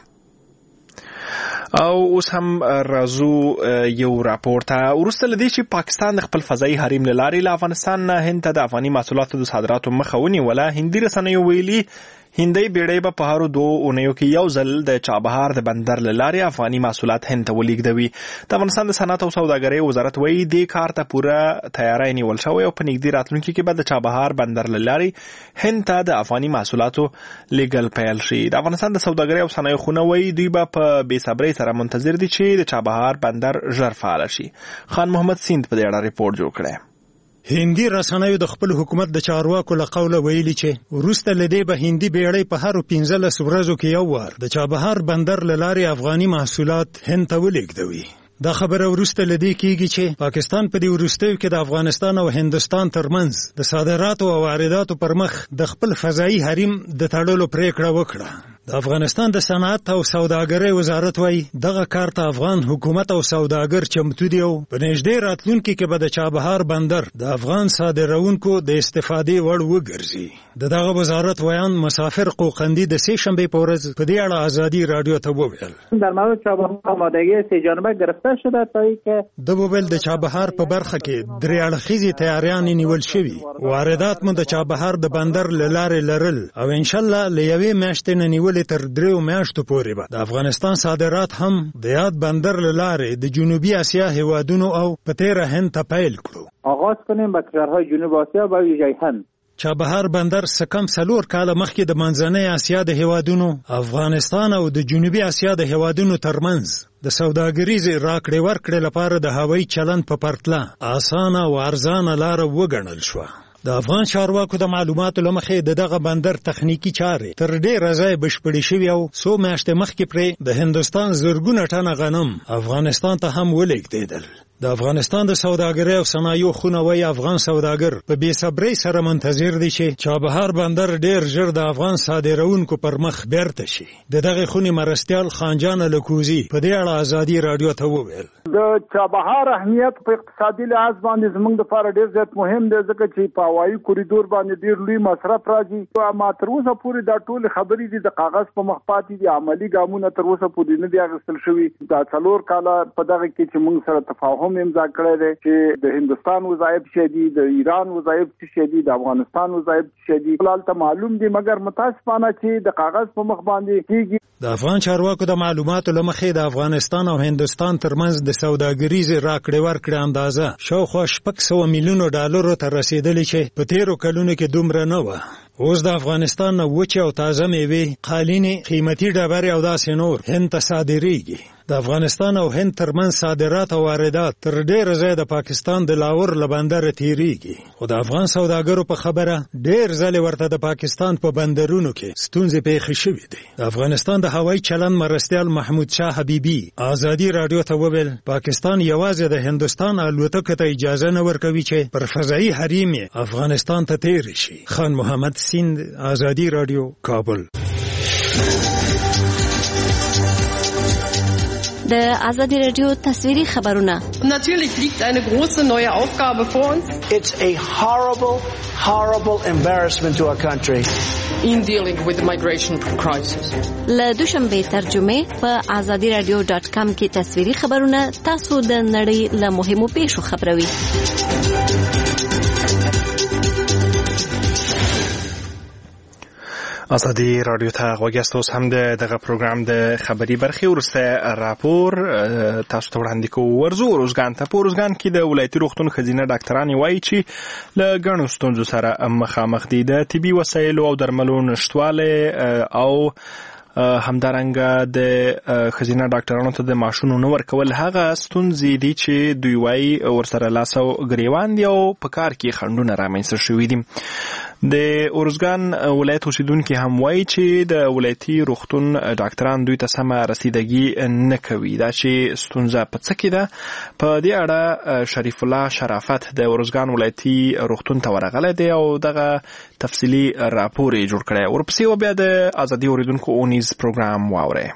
او اوس هم راځو یو راپور ته. وروسته له دې چې پاکستان د خپل فضایي حریم له لارې له افغانستان نه هند ته د افغاني محصولاتو د صادراتو مخه ونیوله، هندي رسنیو ویلي هندۍ بیړۍ به په هرو 2 اونیو کې یو ځل د چابهار د بندر له لارې افغاني محصولات هند ته ولیږدوي. د افغانستان د صنعت او سوداګرۍ وزارت وایي دې کار ته پوره تیاری نیول شوی او په نږدې راتلونکي کې به د چابهار بندر له لارې هند ته د افغاني محصولاتو لیږل پیل شي. د افغانستان د سوداګرۍ او صنایعو خونه وایي دوی به په بېصبرۍ سره منتظر دي چې د چابهار بندر ژر فعال شي. خان محمد سیند په دې اړه ریپورت جوړ کړی. هندي رسنیو د خپل حکومت د چارواکو له قوله ویلي چې وروسته له دې به هندي بیړۍ په هرو 15 ورځو کې یو وار د چابهار بندر له لارې افغاني محصولات هند ته ولیږدوي. دا خبره وروسته له دې کېږي چې پاکستان په دې وروستیو کې د افغانستان او هندوستان ترمنځ د صادراتو او وارداتو پر مخ د خپل فضایي حریم د تړلو پریکړه وکړه. د افغانستان د صنعت او سوداګرۍ وزارت وايي دغه کار ته افغان حکومت او سوداګر چمتو دي او په نږدې راتلونکي کې به د چابهار بندر د افغان صادرونکو د استفادې وړ وګرځي. دغه وزارت ویان مسافر قوقندی د سې شنبې په ورځ په دې اړه ازادي رادیو ته وویل. در مورد چابهار آمادگی سه جانبه گرفته شده تا اینکه د وویل د چابهار په برخه کې درې اړخیزې تیاریان نیول شوي. واردات مو د چابهار د بندر له لارې لرل او ان شاء الله له یوې میاشتې نه نیولې تر 3 میاشتو پورې به د افغانستان صادرات هم د یاد بندر له لارې د جنوبي اسیا هیوادونو او په تیره هند ته پیل کړو. آغاز کنیم با کشورهای جنوب آسیا و ویژه هند. چابهار بندر سکم 4 کاله مخکې د منځنۍ اسیا د هیوادونو افغانستان او د جنوبي اسیا د هیوادونو ترمنځ د سوداګریزې راکړې ورکړې لپاره د هوایي چلند په پرتله اسانه او ارزانه لار وګڼل شو. د افغان چارواکو د معلوماتو له مخې دغه بندر تخنیکی چارې تر ډېره ځای بشپړې شوې او څو میاشتې مخکې پرې د هندوستان زرګونه ټنه غنم افغانستان ته هم ولیږدېدل. د افغانستان د سوداګرۍ او صنایعو خونه وایي افغان سوداګر په بېصبرۍ سره منتظر دي چې چابهار بندر ډېر ژر د افغان صادرونکو پر مخ بیرته شي. دغه خونې مرستیال خانجان لکوزي په دې اړه ازادي رادیو ته وویل. د چابهار اهمیت په اقتصادي لحاظ باندې زموږ لپاره ډېر زیات مهم دی ځکه چې په هوایي کوریډور باندې ډېر لوی مصرف راځي. ما تر اوسه پورې دا ټول خبرې دي د کاغذ په مخ پاتې دي، عملی ګامونه تر اوسه پورې نه دي اخیستل شوي. دا 4 کاله په دغه کې چې موږ سره تفاهم امضا کړی دی چې د هندوستان وظایف شدي، د ایران وظایف شدي، د افغانستان وظایف شدي. فلال ته معلوم دي مګر متاسفانه چې د کاغذ په مخ باندې کیږي. د افغان چارواکو د معلوماتو له مخې د افغانستان او هندوستان ترمنځ د سوداګریزې راکړې ورکړې اندازه شاوخوا 600 میلیونو ډالرو ته رسیدلې چې په تیرو کلونو کې دومره نه وه. اوس د افغانستان نه وچې او تازه میوې، قالینې، قیمتي ډبرې او داسې نور هند ته صادریږي. د افغانستان او هند ترمنځ صادرات او واردات تر ډېره ځای د پاکستان د لاهور له بندره تیریږي. خو د افغان سوداګرو په خبره ډېر ځلې ورته د پاکستان په بندرونو کې ستونزې پیښې شوې دي. د افغانستان د هوایي چلند مرستیال محمود شاه حبیبي ازادي رادیو ته وویل پاکستان یوازې د هندوستان الوتکو ته اجازه نه ورکوي چې پر فضایي حریم افغانستان ته تیر شي. خان محمد سیند، ازادي رادیو، کابل. د آزادی رادیو تصویری خبرونه. Natürlich liegt eine große neue Aufgabe vor uns. It's a horrible embarrassment to our country. In dealing with the migration crisis. له دوشنبه ترجمه په azadiradio.com کې تصویری خبرونه تاسو د نړۍ له مهمو پیښو خبروي. آزادی رادیو ته غوږ یاست. اوس هم دغه پروګرام د خبري برخې وروسته راپور تاسو ته وړاندې کوو. ورځو روزګان ته. په روزګان کې د ولایتي روغتون ښځینه ډاکټرانې وایي چې له ګڼو ستونزو سره مخامخ دي. د طبي وسایلو او درملو نشتوالی او همدارنګه د ښځینه ډاکټرانو ته د معاشونو نه ورکول هغه ستونزې دي چې دوی وایي ورسره لاس او ګریوان دي او په کار کې خنډونه رامنځته شوي دي. د اورزګان ولایت اوسیدونکي هم وایي چې د ولایتي روغتون ډاکټران دوی ته سمه رسیدګي نه کوي. دا چې ستونزه په څه کې ده، په دې اړه شریف الله شرافت د اورزګان ولایتي روغتون ته ورغلی دی او دغه تفصیلي راپور یې جوړ کړی. ورپسې و بیا د ازادي اوریدونکو اونیز پروګرام واورئ.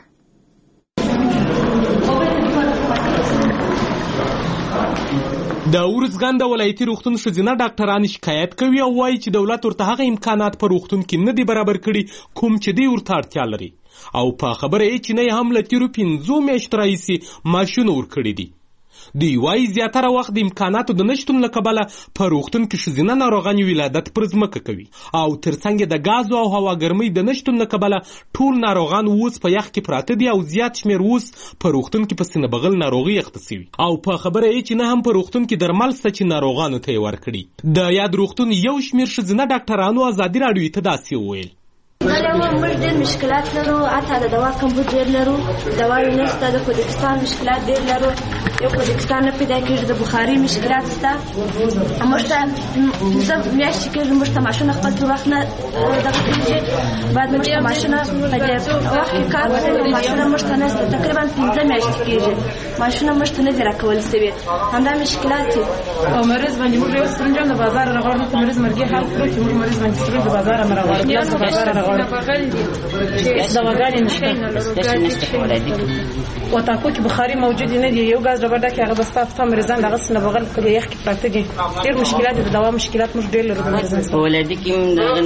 د اورزګان د ولایتي روغتون ښځینه ډاکټران شکایت کوي او وایي چې دولت ورته هغه امکانات په روغتون کې نه دي برابر کړي کوم چې دوی ورته اړتیا لري، او په خبره یې چې نه هم له تیرو 5 میاشتو راهیسې معاشونه ورکړي دي. دوی وایي زیاتره وخت د امکاناتو د نشتون له کبله په روغتون کې ښځینه ناروغانې ولادت پر ځمکه کوي، او ترڅنګ د ګازو او هواګرمۍ د نشتون له کبله ټول ناروغان اوس په یخ کې پراته دي او زیات شمېر اوس په روغتون کې په سینه بغل ناروغي اخته شوي، او په خبره یې چې نه هم په روغتون کې درمل شته چې ناروغانو ته یې ورکړي. د یاد روغتون یو شمېر ښځینه ډاکټرانو ازادي راډیو ته داسې وویل: موږ ډېر مشکلات لرو، حتی د دوا کمبود ډېر لرو، دواوې نشته، د کوډکستان مشکلات ډېر لرو، یو کوډکستان نه پیدا کېږي، د بخاري مشکلات شته. موږ ته 5 میاشتې کېږي موږ ته معاشونه خپل پر وخت نه دغه کېږي، باید موږ ته معاشونه په دې وخت کې کار وکړو، معاشونه موږ ته نشته. تقریبا 15 میاشتې کېږي معاشونه موږ ته نه دي راکول شوي. همدا مشکلات دي. او مریض باندې موږ یو سرنج د بازار راغړو چې مریض مرګي حال کړو چې موږ مریض باندې سرنج د بازار راغړو، د بازار راغړو دواګانې نشته وتاکو چې بخاري موجود نه دی، یو غاز ربړ کې هغه بس په مریضان دغه سن بغل کې یخ کې پراته دي. ډېر مشکلات د دوا مشکلات موږ ډېر لرو. په ولادت کې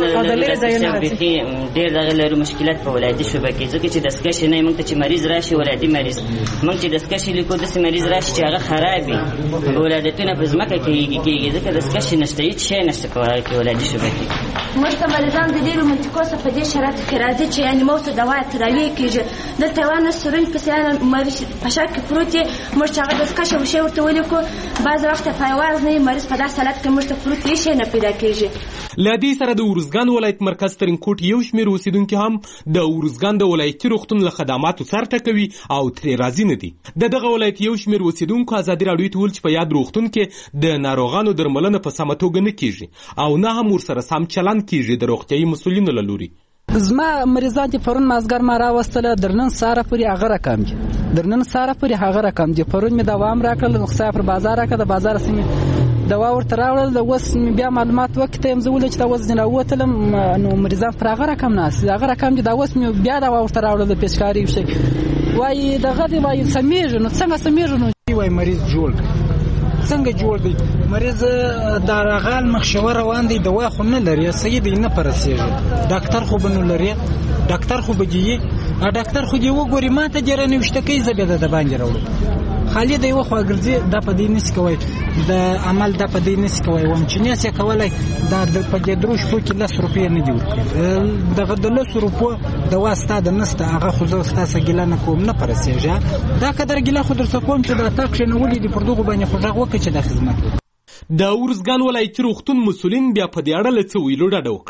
ډېر دغه لرو مشکلات په ولادت شوبه کې، ځکه چې دستکش نه موږ ته چې مریض راشي ولادي مریض موږ چې دستکش لیکو د مریض راشي چې هغه خرابي ولادتونه په ځمکه کېږي، ځکه دستکش نشته، هیڅ شی نشته په ولادي شوبه کې. موږ ته مریضان د ډېرو منطقو په دې شرایطو کې راځي چې یعنې موږ ته دوا تداوی کېږي. دلته یوه نه سرنج پسې مریض په شا کې پروت دی، موږ چې هغه دستکش او شی ورته ولیکو بعض وخت په یوازې نه مریض په داسې حالت کې موږ ته پروت هېڅ شی نه پیدا کېږي. له دې سره د اورزګان ولایت مرکز ترینکوټ یو شمېر اوسیدونکي هم د اورزګان د ولایتي روغتون له خدماتو سر ټکوي او ترې راضي نه دي. دغه ولایت یو شمېر اوسیدونکو ازادي راډیو ته وویل چې په یاد روغتون کې د ناروغانو درملنه په سمه توګه نه کېږي او نه هم ورسره سم چلند کېږي د روغتیایي مسؤلینو له لوري. زما مریضان چې پرون مازګر ما راوستله درنن ساره پورې هغه رقم دي، درنن ساره پورې هغه رقم دي. پرون مې دوام راکړل، نقصه پر بازار راکړه، د بازار سمې دوا ورته راوړل، د اوس بیا معلومات وکړم زه ولې چې دا اوس ځنه ووتلم نو مریضان پر هغه رقم ناست، هغه رقم دي. دا اوس مې بیا دوا ورته راوړل د پیشکاري شي وایي دغه دی وایي سمیږي. نو څنګه سمیږي؟ نو وایي مریض جوړ څنګه جوړ دی مریض د راغال مخشوه روان دی، دوا خو نه لري، صحیح دی نه پرسیږي، ډاکټر خو به نه لري، ډاکټر خو به جي ډاکټر خو دی وګوري ما ته جره نوشته کوي زه بیا د باندې راوړم خالي دی وخو ګرځي دا په دې نس کوي د عمل دا په دې نس کوي وم چې نه څه کولای دا په دې دروش په کې 10 روپۍ نه دی ورکړي دغه د 10 روپو د واسطه د نسته هغه خو زه ستاسو ګیله نه کوم نه پرسیږي دا قدر ګیله خو درته کوم چې دا تاک نه ولې دی پر دغه باندې خو ځغ وکړي چې د خدمت د اورزګان ولایتي روغتون مسؤلین بیا په دې اړه له څه ویلو ډډه وکړه.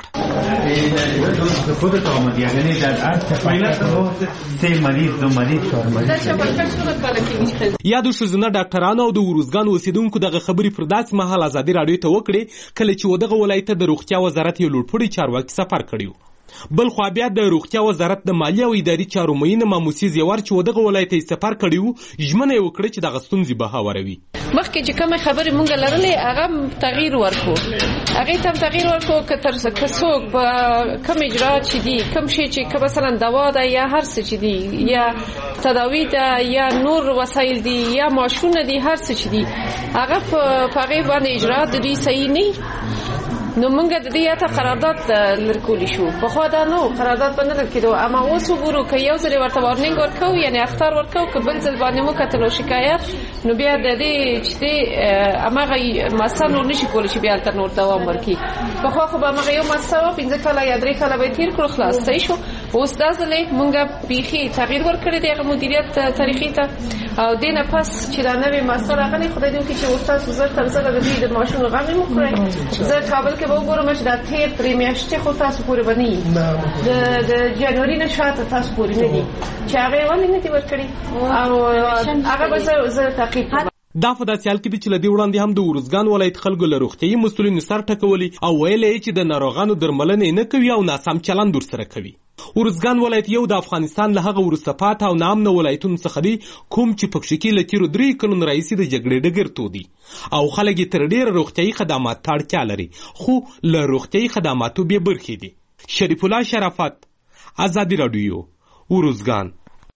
یادو ښځینه ډاکټرانو او د اورزګان اوسیدونکو دغه خبرې پر داسې مهال ازادي راډیو ته وکړې کله چې دغه ولایت ته د روغتیا وزارت یو لوړپوړی چارواکي سفر کړی و. بل خو بیا د روغتیا وزارت د مالی او اداري چارو معین ماموسي زیور چې ودغه ولایت یې سفر کړی وو ژمنه یې وکړه چې دغه ستونزې به هواروي. مخکې چې کومه خبرې مونږ لرلې هغه تغییر ورکو که تر څوک په کوم اجراءات چې دي کوم شی چې مثلا دوا ده یا هر څه چې دي یا تداوی ده یا نور وسایل دي یا ماشونه دي هر څه چې دي هغه په هغه باندې اجراءات دي صحیح نه نو موږ د دې ته قرارداد لرکول شو په خو دا نو قرارداد باندې لرکېدو اما اوس وګورو که یو ځل ورته وارنینګ ورکو یعنی اختار ورکو که بل ځل باندې مو کتلو شکایت نو بیا د دې چې امغه مسله نور نشي کولی چې بیا تر نور دوام ورکړي په خو به مغه یو مسله 15 کاله یا 3 کاله به تیر کړو خلاص صحیح شو اوس دا ځل موږ بیخي تغییر ورکړی دی مدیریت تاریخي ته او دینه پس چې دا نوې مسله غني خدای دې چې استاد زړه تر زړه د دې ماشوم غمې مو کړی زه کابل کې وګورم چې دا تیر پرې میاشتې خو تاسو پورې بني د جنوري نه شاته تاسو پورې نه دي چې هغه ولې نه دي ورکړي او هغه به زه تعقیب دا په داسې حال کې دي چې له دې وړاندې هم د ارزګان ولایت خلکو له روغتیایي مسؤلینو سر ټکولي او ویلې چې د ناروغانو درملنه نه کوي او ناسم چلند ورسره کوي. ارزګان ولایت یو د افغانستان له هغه وروسته پاتې او ناامنه ولایتونو څخه دی کوم چې پکې کې له تیرو 3 کلونو راهیسې د جګړې ډګر تودي او خلک یې تر ډېره روغتیایي خدمات ته اړتیا لري خو له روغتیایي خدماتو بې برخې دي. شریف الله شرافت، ازادي راډیو، ارزګان.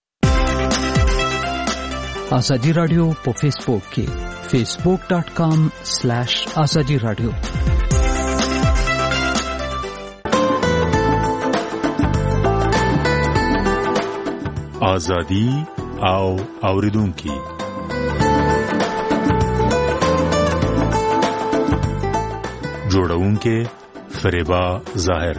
ازادي راډیو په فیسبوک کې facebook.com/ازادي راډیو. ازادي او اوریدونکي جوړونکي فریبا ظاهر.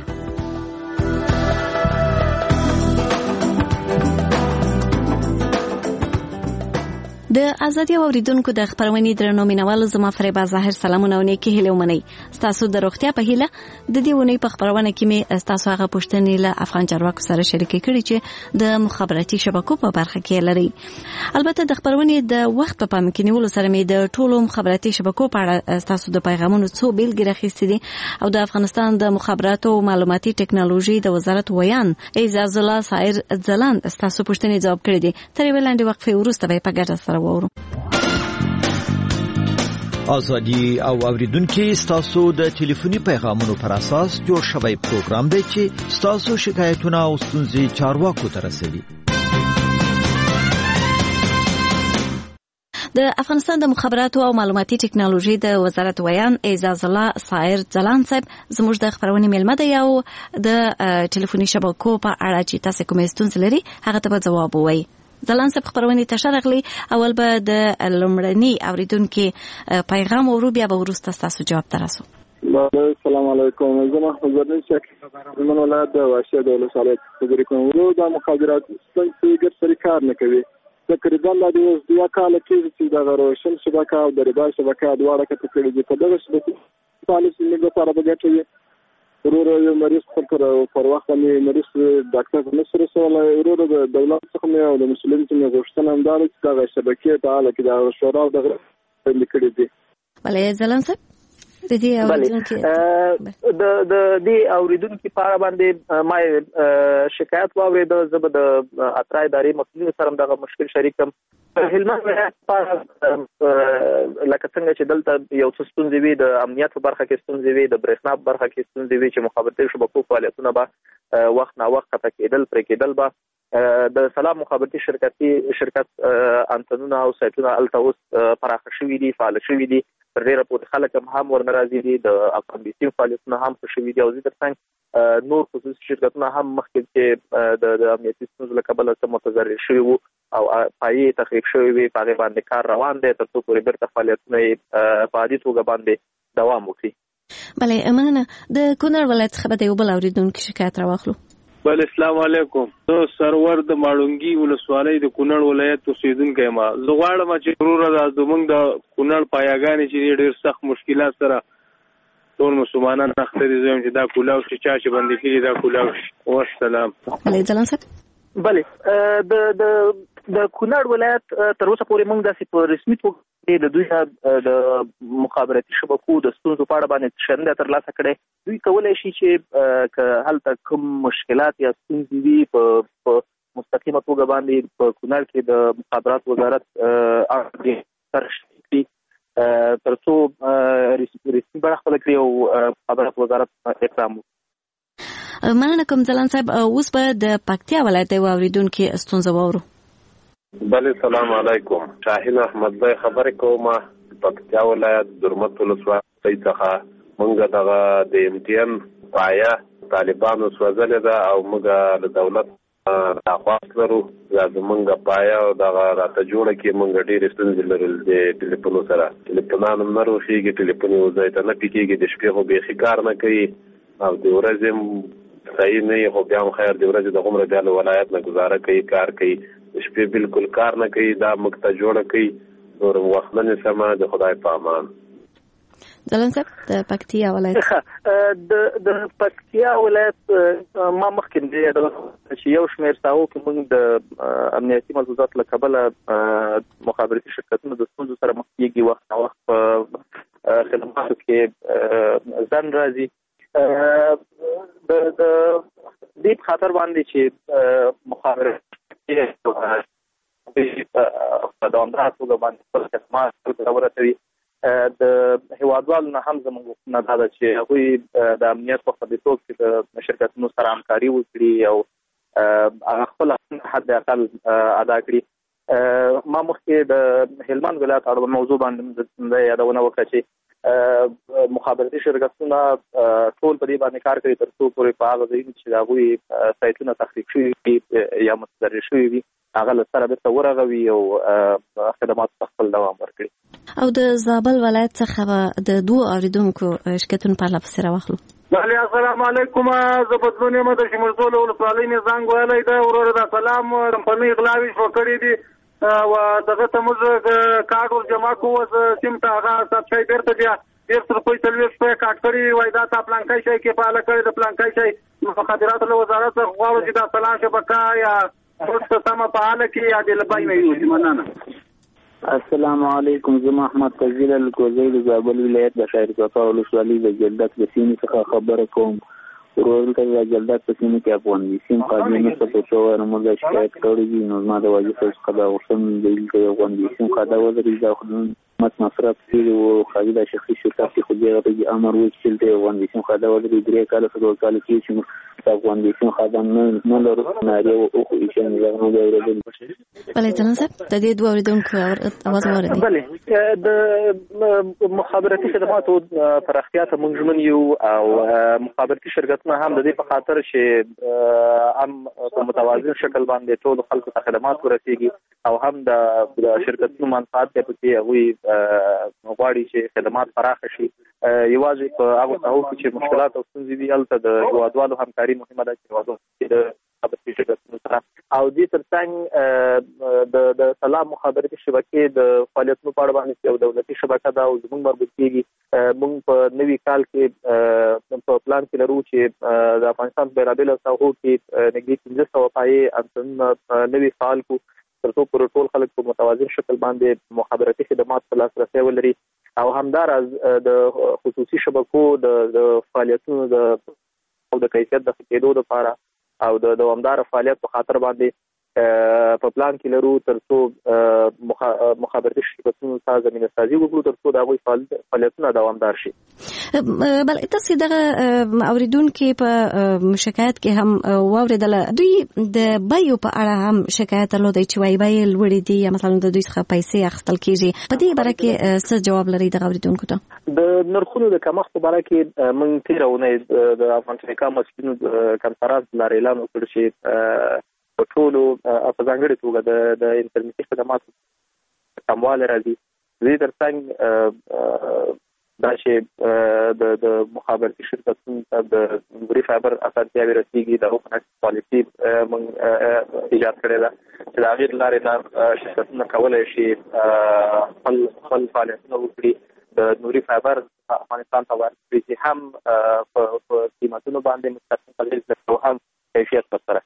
د ازادي اوریدونکو د خبرونې درنو مینوالو زما فریبا ظاهر سلامونه او نیکی هیله ومنئ. تاسو د روغتیا په هیله د دې ونې په خبرونه کې مې تاسو هغه پوښتنې له افغان چارواکو سره شریکې کړې چې د مخابراتي شبکو په برخه کې لري. البته د خبرونې د وخت په پام کې نیولو سره مې د ټولو مخابراتي شبکو په اړه تاسو د پیغامونو څو بیلګې راخیستې دي او د افغانستان د مخابراتو او معلوماتي ټکنالوژي د وزارت ویان اعزاز الله صائر ځلان تاسو پوښتنې جواب کړې دي. تر یوې لنډې وقفې وروسته به په ګډه سره وورو. ازادي او اوریدونکو تاسو د ټلیفوني پیغامونو پر اساس جوړ شوی پروګرام دی چې تاسو شکایتونه او ستونزې چارواکو ته رسوي. د افغانستان د مخابراتو او معلوماتي ټکنالوژي د وزارت ویان اعزاز الله صائر ځلان صاحب زموږ د خبرونې ملمه دی او د ټلیفوني شبکو په اړه چې تاسو کومې ستونزې لري هغه ته جواب وایي. ځلان صاحب خبرونه تشرغلي اول به د لمړني اوریدونکو پیغام ورو بیا به ورسته تاسو جواب ترسو. السلام علیکم. زما حضرت شیخ من ولایت د واشه د ولسوالۍ خبرې کوم. ورو د مخابرات څنګه سره کار نه کوي. تقریبا د دې کال کې چې د روشن شبکه او د ربا شبکه دواړه کې تکړه دي په دغه شبکې پالیسي موږ لپاره بګټي ورو یو مریض پر وخت باندې مریض ډاکټر نصر رسول ورو د دولت څخه او د مسلمانانو څخه غوښتنه هم ده چې دا شبکې ته حاله کې د شورا او د لیکلي دي. بلې ځلان صاحب د دې اوریدونکو په اړه باندې ما شکایت واورید زبر د اترای ادارې مسؤلینو سره دغه مشکل شریکم. هلمند ولایت لکه څنګه چې دلته یو څه ستونزې وي د امنیت په برخه کې ستونزې وي د برېښنا په برخه کې ستونزې وي چې مخابراتي شبکو فعالیتونه به وخت نا وخت قطع کېدل پرې کېدل به د سلام مخابراتي شرکت انتنونه او سایټونه الته اوس پراخه شوي دي فعال شوي دي پر ډیره پورې خلک هم ورناراضي دي د افغان بیسیم فعالیتونه هم شوي دي او زه ترڅنګ نور خصوصي شرکتونه هم مخکې چې د امنیتي ستونزو له کبله څه متضرر شوي وو او پایې تخریب شوي وي په هغې باندې کار روان دی تر څو پورې بیرته فعالیتونه یې په عادي توګه باندې دوام وکړي. بلې مننه. د کونړ ولایت څخه به د یو بل اورېدونکي شکایت راواخلو. بل السلام علیکم. زه سرور د ماړونګي ولسوالۍ د کونړ ولایت اوسیدونکی یم. زه غواړم چې وروره زموږ د کونړ پایاګانې چې ډېر سخت مشکلات سره ټول مسلمانان اخته دي چې دا کولاو شي چا چې باندې کړي دا کولاو شي. والسلام. بلې ځلان صاحب. بلې د کونړ ولایت تر اوسه پورې موږ داسې په رسمي توګه د دوی د مخابراتي شبکو د ستونزو په اړه باندې شننه ترلاسه کړې. دوی کولای شي چې که هلته کوم مشکلات یا ستونزې وي په مستقیمه توګه باندې په کونړ کې د مخابرات وزارت ترشي تر څو رسمي بڼه خپله کړي او مخابرات وزارت اقدام وکړي. مننه کوم ځلان صاحب. اوس به د پکتیا ولایت یو اورېدونکي ستونزه واورو. بله سلام علیکم. شاهین احمد بای خبرې کوم. پکتیا ولایت درمت ولسوالۍ څخه موږ دغه د امتحان پایه طالبانو سوځلې ده او موږ له دولت تخواست لرو دا زمونږ پایه او دغه راته جوړه کې موږ ډېرې ستونزې لرو د ټلیفونو سره. ټلیفونان هم نه روښېږي، ټلیفون یو ځای ته نه پیکېږي، د شپې خو بیخي کار نه کوي او د ورځې صحیح نه وي، خو بیا هم خیر د ورځې دغومره بیا له ولایت نه ګزاره کوي، کار کوي، د شپې بالکل کار نه کوي. دا موږ ته جوړه کوي نور وخت نه نیسمه. د خدای په امان. ځلان صاحب د پکتیا ولایت د پکتیا ولایت ما مخکې چې یو شمېر ساحو کې موږ د امنیتي ملحوظاتو له کبله مخابراتي شرکتونو د ستونزو سره مخ کېږي. وخت نا وخت په خدماتو کې ځنډ راځي. د دې په خاطر باندې چې مخابرات په دوامداره توګه باندې خپل خدمات ورسوي، د هیوادوالو نه هم زموږ غوښتنه دا ده چې هغوی د امنیت په خوندیتوب کې د شرکتونو سره همکاري وکړي او هغه خپل حد اقل ادا کړي. ما مخکې د هلمند ولایت اړوند موضوع باندې یادونه وکړه چې مخابراتي شرکتونه ټول په دې باندې کار کوي تر څو پورې په هغه ځایونو چې د هغوی سایټونه تخریب شوي وي یا متضرر شوي وي هغه له سره بېرته ورغوي او خدماتو ته خپل دوام ورکړي. او د زابل ولایت څخه د دوه اورېدونکو شکایتونه په اړه پسې راواخلو. بله السلام علیکم. زه بدلون یم د شمرزول ولسوالۍ نه زنګ ویلی دی. وروره د سلام کمپنۍ غلاوې شو کړي دي و دغه ته موږ کارډ ور جمع کوو سیم ته هغه سبسایډ بیرته بیا 150 روپۍ 40 روپۍ کاټ کړي وای دا تا پلانکای شي کې پاله کړي د پلانکای شي مخابراتو له وزارت څخه غواړو چې دا سلام شبکه یا څه سم فعال کړي یا د لبای نه یو مننه. السلام علیکم. زه محمد فضیل الکوزی د زابل ولایت د خیرکوټه ولسوالۍ د جلدک د سیمې څخه خبره کوم. ورور ته د جلدک په سیمه کې افغان سیم قاضي نه څه څه موږ شکایت کړی دي. نو ما د وظیفه څخه دا وسم د افغان سیم خاطر وزري د خدمت مصرف کړي او خالد شخصي شرکت خو دې غوړي امر وکړي د افغان سیم خاطر وزري درې کال څخه کال کې چې افغان سیم خدمت نه لرو نه لري او خو هیڅ نه لرو د اورېدل. بله ځلان صاحب د دې دوه اورېدونکو اواز واورئ. بله د مخابراتي خدماتو پراختیا ته موږ ژمن یو او مخابراتي شرکتونه هم د دې په خاطر چې هم په متوازن شکل باندې ټول خلکو ته خدمات ورسیږي او هم د شرکتونو منفعت دی په کې هغوی غواړي چې خدمات پراخه شي. یوازې په هغو ساحو کې چې مشکلات او ستونزې دي هلته د هیوادوالو همکاري مهمه ده چې هیوادوالو د مخابراتي شرکتونو سره او دې ترڅنګ د سلام مخابراتي شبکې د فعالیتونو په اړه باندې یو دولتي شبکه ده او زموږ مربوط کېږي. موږ په نوي کال کې په پلان کې لرو چې د افغانستان په بېلابېلو ساحو کې نږدې 1500 پایې انتنونه نوي فعال کړو تر څو پورې ټول خلک په متوازن شکل باندې مخابراتي خدمات په لاسرسی ولري او همداراز د خصوصي شبکو د فعالیتونو د کیفیت د ښه کېدو لپاره او د دوامداره فعالیت په خاطر باندې په پلان کې لرو تر څو مخابراتي شرکتونو ته زمینه سازي وکړو تر څو د هغوی فعالیتونه دوامدار شي. بل تاسو دغه اوریدونکو په شکایت کې هم واوریدله دوی د بیو په اړه هم شکایت درلودی چې وایي بیې لوړې دي یا مثلا د دوی څخه پیسې اخیستل کیږي. په دې باره کې څه جواب لري دغه اوریدونکو ته؟ د نرخونو د کمښت په باره کې موږ تېره اونۍ د افغان ټریکا مسؤلینو کنفرانس لاره اعلان وکړ چې په ټولو په ځانګړې توګه د انټرنیټي خدماتو کموالی راځي. دې ترڅنګ دا چې د مخابراتي شرکتونو ته د نوري فایبر اسانتیاوې رسیږي د هغو په نقص پالیسي موږ ایجاد کړې ده چې د هغې له لارې نه شرکتونه کولی شي خپل فعالیتونه وکړي. د نوري فایبر افغانستان ته ورکړي چې هم په قیمتونو باندې مستقیم اغېز لري او هم کیفیت ورسره ښه کېږي.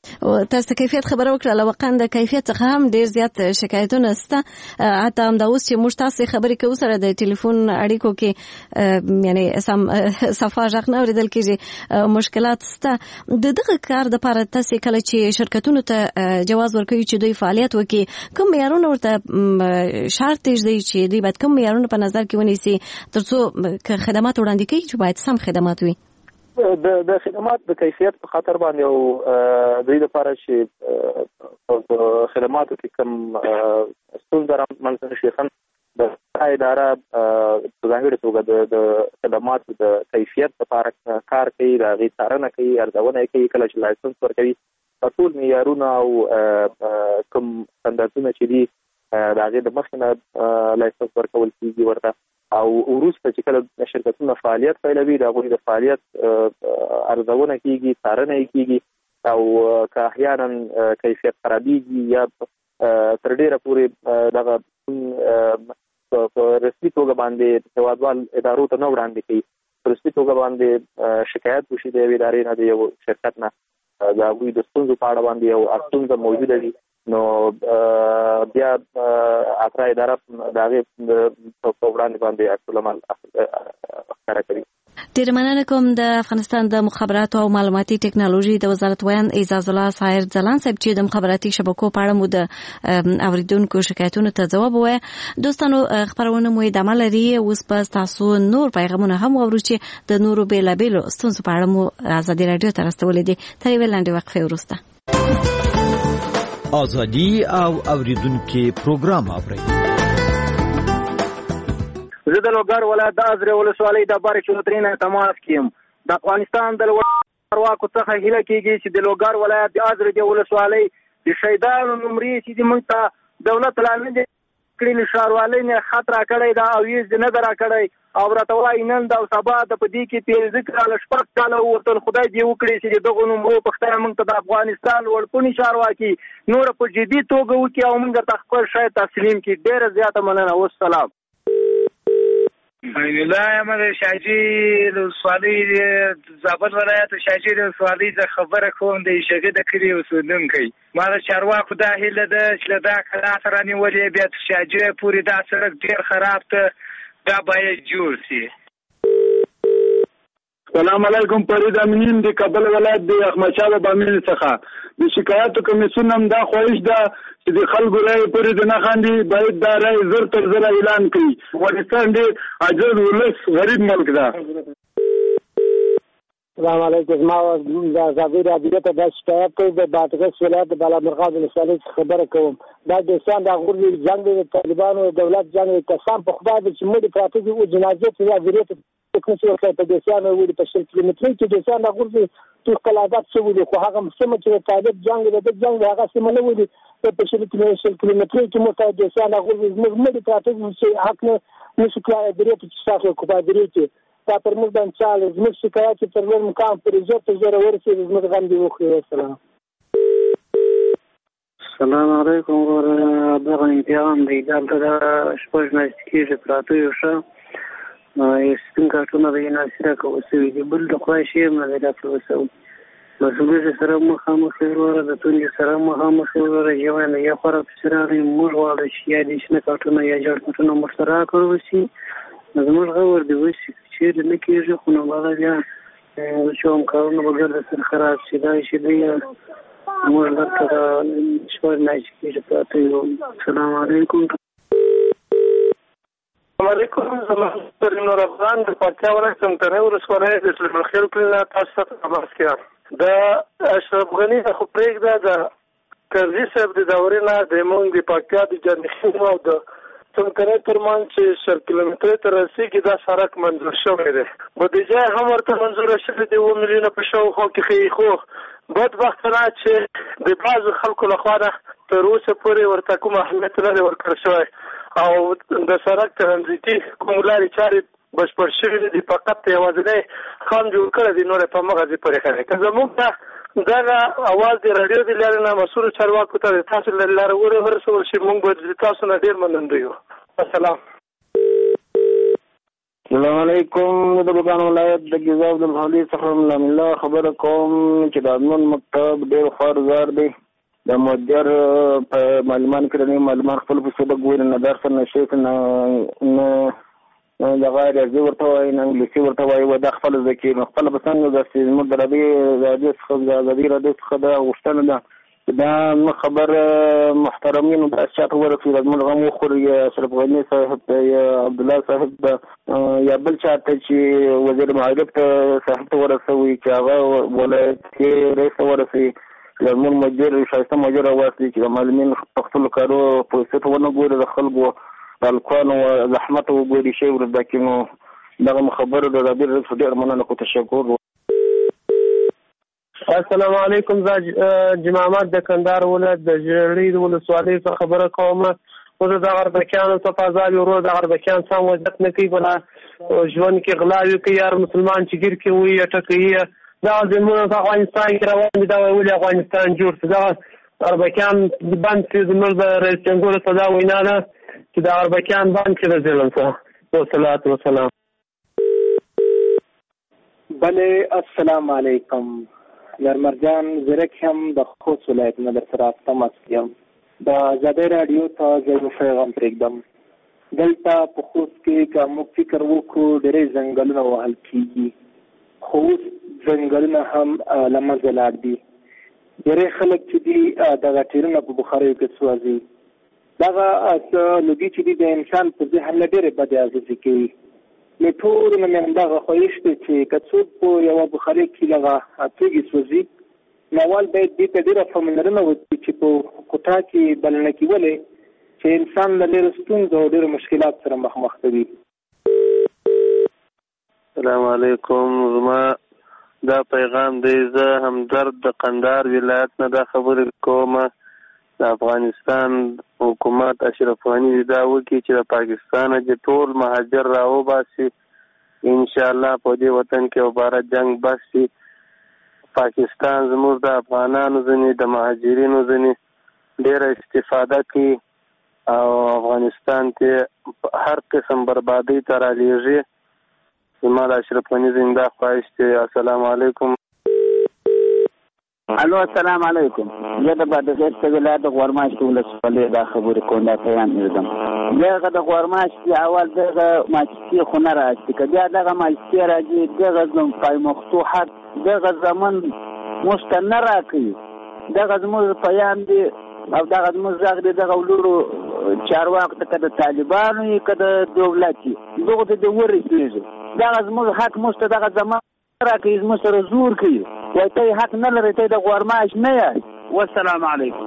تاسو کیفیت خبره وکړه لوقان د کیفیت څخه هم ډیر زیات شکایتونه سته حتی هم دا اوس چې موږ تاسو خبرې کوو سره د ټلیفون اړیکو کې یعنی صفه ژغ نه اوریدل کېږي مشکلات سته د دغه کار د لپاره تاسو کله چې شرکتونو ته جواز ورکوي چې دوی فعالیت وکړي کوم معیارونه ورته شرط دی چې دوی باید کوم معیارونه په نظر کې ونیسي ترڅو خدمات وړاندې کوي چې باید سم خدمات وي د خدمات د کیفیت په خاطر باندې او د دې لپاره چې خدماتو کې کوم ستونزې رامنځته شي د اداره په ځانګړې توګه د خدماتو د کیفیت لپاره کار کوي د هغې څارنه کوي ارزونه کوي کله چې لایسنس ورکوي ټول معیارونه او کوم سټنډرډونه چې دي د هغې د مخکې نه لایسنس ورکول کېږي ورته او وروسته چې کله شرکتونه فعالیت پیلوي د هغوی د فعالیت ارزونه کېږي څارنه یې کېږي او که احیانا کیفیت خرابېږي یا تر ډېره پورې دغه په رسمي توګه باندې هېوادوال ادارو ته نه وړاندې کوي په رسمي توګه باندې شکایت وشي د یوې ادارې نه د یو شرکت نه د هغوی د ستونزو په اړه باندې یو ستونزه موجوده وي نو بیا اترا اداره د هغې په وړاندې باندې عکس العمل ښکاره کوي. ډېر مننه کوم د افغانستان د مخابراتو او معلوماتي ټکنالوژي د وزارت ویان اعزاز الله سایر ځلان صاحب چې د مخابراتي شبکو په اړه مو د اوریدونکو شکایتونو ته ځواب ووایه. دوستانو خبرونه مو ادامه لري اوس به تاسو نور پیغامونه هم واورو چې د نورو بیلابیلو ستونزو په اړه مو ازادي راډیو ته راستولې دي. تر یوې لنډې وقفې وروسته ازادي او اوریدونکو پروګرام اورئ. زه د لوګر ولایت د ازرې ولسوالۍ د بارک چوترین تماس کیم د افغانستان د چارواکو څخه هیله کیږي چې د لوګر ولایت د ازرې ولسوالۍ د شهیدانو نمرې چې موږ ته دولت لاندې کړي ښاروالۍ نه خطر کړی دا او یې نه درا کړی او راته وایي نن دا سبا د پدې کې تیر ذکر له شپږ کاله ورته خدای دې وکړي چې دغه نمرو په خطر موږ ته د افغانستان ورپونی چارواکي نور په جدي توګه وکړي او موږ ته خپل شای تسلیم کړي. ډیره زیاته مننه. والسلام. الله احمد شاجی د سوالي زابل ولایت شاجی د سوالي د خبره کوم د شګه د کړي اوسودونکو ما د چارواکو د هیله د چې دا کلا سره نیولې بیا شاجی پوری دا سړک ډیر خراب ته دا باید جوړ شي. السلام علیکم فرید امین د کابل ولایت د احمد شاه بابا امین څخه د شکایت کمیسیون هم دا خواهش ده چې د خلکو رای پرې د نه خاندي باید دا رای زر تر زر اعلان کړي. افغانستان ډېر عاجز ولس غریب ملک ده. السلام علیکم. ما د ازادي راډیو ته د شکایت کوم د بادغیس ولایت د بالامرغاب ولسوالۍ خبره کوم. دا د انسان د غوري جنگ د طالبانو دولت جنگ قسم په خدای چې موږ پراته دي او جنازې ته غیرت تکنسي وکړه په دېسانو وړي په 100 کیلومتر کې د انسان د غوري تو کلاګات څه ودی خو هغه سم چې طالب جنگ د جنگ هغه سم نه ودی په 100 کیلومتر کې مو ته د انسان د غوري موږ پراته دي چې حق نه نشي کولای غیرت چې تاسو کو په غیرت دا پر موږ باندې چاله زموږ شکایت پر ور مقام پر عزت زره ورسې زموږ غم دی وخی. والسلام. السلام علیکم ورحمة الله وبرکاته. دلته د شپږ میاشتې کې پراته یو شه سپین کارتونه د ناصره کوسوي دي بل د خوای شي نه دا پروسه مسؤلیت سره مخامخ وروره د تونې سره مخامخ وروره یو نه یو خراب سره موږ واده شي د شنه کارتونه یا جوړونه مشترک وروسي زموږ غوړ دی وشي چې نه کېږي خو نو بالا بیا چې هم کارونه بغیر د سر خراب شي دا شي دی موږ درته شپږ میاشتې کې پراته یو. السلام علیکم. علیکم. زما نور افغان د پکتیا ولایت څمکنه ولسوالۍ د سلیمان خېل کلینا تاسو ته خبر کړم. د اشرف غنی خو پرېږده د کرزي صاحب د دورې نه د مونږ د پکتیا د جنخیم او د څمکنه ترمنځ چې 100 کیلومتر ته رسیږي دا سړک منظور شوی دی. بودیجه هم ورته منظوره شوې دی 2 میلیونه په شاوخوا کې خو بدبختانه چې د بعضو خلکو لخوا نه تر اوسه پورې ورته کوم اهمیت نه دی ورکړل شوی او د سړک ترانزیتي کوم لارې چارې بشپړ شوي دي فقط یوازینی خام جوړ کړی دی نور په مغزي پورې خلک که زموږ ته دغه اواز د راډیو د لارې نه مسؤلو چارواکو ته د تاسو له لارې ورسول شي موږ به د تاسو نه ډېر مننده یو. السلام. السلام علیکم. د بغلان ولایت د ګیزاب د محلي څخه ملام الله خبره کوم چې د امن مکتب ډېر خوارزار دی. د مدیر په معلومان کړنی معلومان خپل په سبق ګوري نه درس نه شي نه د غیر ارزي ورته وایي نه انګلیسي ورته وایي و د خپل ځکه خپل بسنګ د سیمه د ربي د څخه د رادیو څخه د غوښتنه ده دا خبر محترمین د اشاعت ورسول د ملغم خوري اشرف غنی صاحب یا عبد الله صاحب یا بل چاته چې وزیر معارف صاحب ته ورسوي چې هغه ولایت کې رئیس ورسوي زمون مدیر شایسته مدیر واسي چې معلمین خپل کارو په څه ونه ګوري د خلکو بالکون او زحمت وګوري شی ورته کینو دغه خبره د ربیر رسول ډیر مننه کو تشکر. السلام علیکم. جماعت د کندهار ولایت د جړې د ولسوالۍ څخه خبره کوم. خو د غربکیانو څخه فضایل ورو د غربکیان سم وجدت نه کوي بلا ژوند کې غلاوي کوي یار مسلمان چې ګیر کې وي ټکوي دا زموږ په افغانستان کې روان دي دا ولې افغانستان جوړ څه دا غربکیان باندې زموږ د رئیس جمهور صدا وینا ده چې د غربکیان باندې د ظلم څخه والصلاه والسلام. بله السلام علیکم. یارمرجان زرک هم د خوست ولایت نه در سره تماس یم. د آزادۍ راډیو ته زه پیغام پرېږدم. دلته په خوست کې که موږ فکر وکړو ډېرې ځنګلونه وهل کېږي خو اوس ځنګلونه هم له منځه لاړ دي. ډېری خلک چې دي دغه ټیرونه په بخاریو کې سوځي. دغه لوګي چې دي د انسان په ذهن نه ډېرې بدې اغېزې کوي. له ټولو نه مې همدغه خواهش دی چې که څوک په یوه بخارۍ کې دغه تیږې سوځي نوال باید دې ته ډېره پاملرنه وکړي چې په کوټه کې بلنه کېولې چې انسان له ډېرو ستونزو او ډېرو مشکلات سره مخ کوي. السلام علیکم. زما دا پیغام دی زه همدرد د قندهار ولایت نه دا خبرې کوم. د افغانستان حکومت اشرف غني دا وکړي چې د پاکستان د ټول مهاجر راوباسي انشاءالله په دې وطن کې عبارت جنگ باسي. پاکستان زموږ د افغانانو ځینې د مهاجرینو ځینې ډېره استفاده کوي او افغانستان کې هر قسم بربادۍ ته رالیږي. زما د اشرف غني زنده خواهش دی. السلام علیکم. الو السلام علیکم. زه د بادغیس په ولایت د غورماش ولسوالۍ دا خبرې کوم دا پیغام یې دغه د غورماش اول دغه ماچتی خونه راځي که بیا دغه ماچتی راځي دغه زم پای مفتوحات دغه زمون مستنه راکوي دغه زموږ پیام دی او دغه زموږ غږ دی دغه ولورو چارواکو ته که د طالبانو یې که د دولت یې دغه ته د ورسېږي دغه زموږ حق موږ ته دغه زمان راکوي زموږ سره زور کوي وایي ته یې حق نه لرې ته یې د غورماش نه یاست. والسلام علیکم.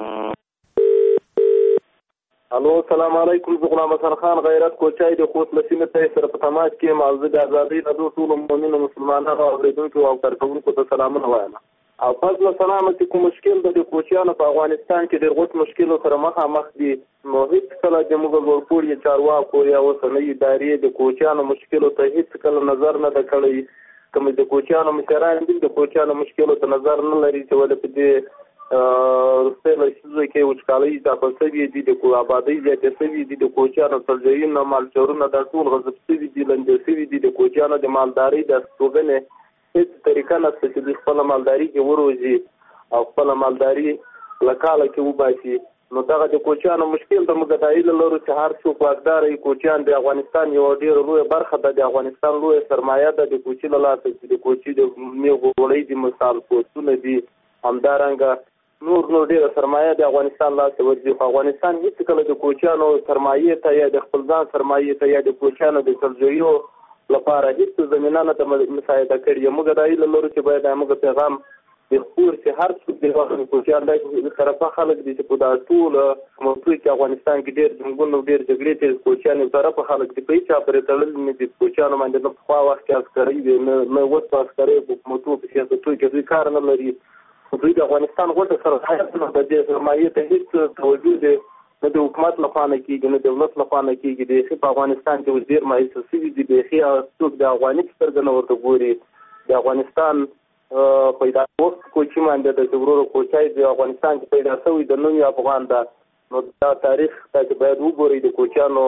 الو السلام علیکم. زه غلام حسن خان غیرت کوچای د خوست لسینه ته سره په تماس کې موضوع د ازادۍ د ټولو مؤمنو مسلمانانو او اوریدونکو او کارکوونکو ته سلامونه وایم. او فضل سلام چې کوم مشکل د کوچیانو په افغانستان کې ډېر غوښ مشکلو سره مخامخ دي نو هیڅ کله د موږ ورپورې چارواکو یا اوسنۍ ادارې د کوچیانو مشکلو ته هیڅ کله نظر نه ده کړی. کوم د کوچیانو مشران دي د کوچیانو مشکلو ته نظر نه لري چې ولې په دې رسته لسیزو کې وچکالۍ ځپل شوي دي د آبادۍ زیاتې شوي دي د کوچیانو سرځایونه مالچورونه دا ټول غصب شوي دي لنډې شوي دي د کوچیانو د مالدارۍ د استوګنې هیڅ طریقه نشته چې دوی خپله مالداري کې وروزي او خپله مالداري له کاله کې وباسي. نو دغه د کوچیانو مشکل د موږ د هیله لرو چې هر څوک واکداره وي. کوچیان د افغانستان یوه ډېره لویه برخه ده د افغانستان لویه سرمایه ده د کوچي له لاسه چې د کوچي د میوو غوړۍ دي مثال پوستونه دي همدارنګه نور ډېره سرمایه د افغانستان لاسه ورځي. خو افغانستان هېڅ کله د کوچیانو سرمایې ته یا د خپل ځان سرمایې ته یا د کوچیانو د سرځایو لپاره هیڅ زمینه نه ده مساعده کړې. موږ د هیله لرو چې باید موږ پیغام د خپور چې هر څوک د کوچیان د طرفه خلک دي چې په دا ټول موضوع کې افغانستان کې ډېر جنګونه ډېر جګړې ته کوچیان یو طرفه خلک دي په هېچ چا پورې تړلي نه دي. کوچیانو باندې نه پخوا وخت کې عسکرۍ وي نه اوس په عسکرۍ په حکومتونو په سیاستونو کې دوی کار نه لري. دوی د افغانستان غوټه سرحد نه د دې سرمایې ته هېڅ توجه دی نه د حکومت لخوا نه کېږي نه د دولت لخوا نه کېږي. بیخي په افغانستان کې اوس ډېر مایوسه شوي دي. بیخي څوک د افغاني په سترګه نه ورته ګوري. د افغانستان پیدا وخت کوچي باندې د ورورو کوچای د افغانستان کې پیدا شوی د نوې افغان ده. نو دا تاریخ ته باید وګورئ د کوچیانو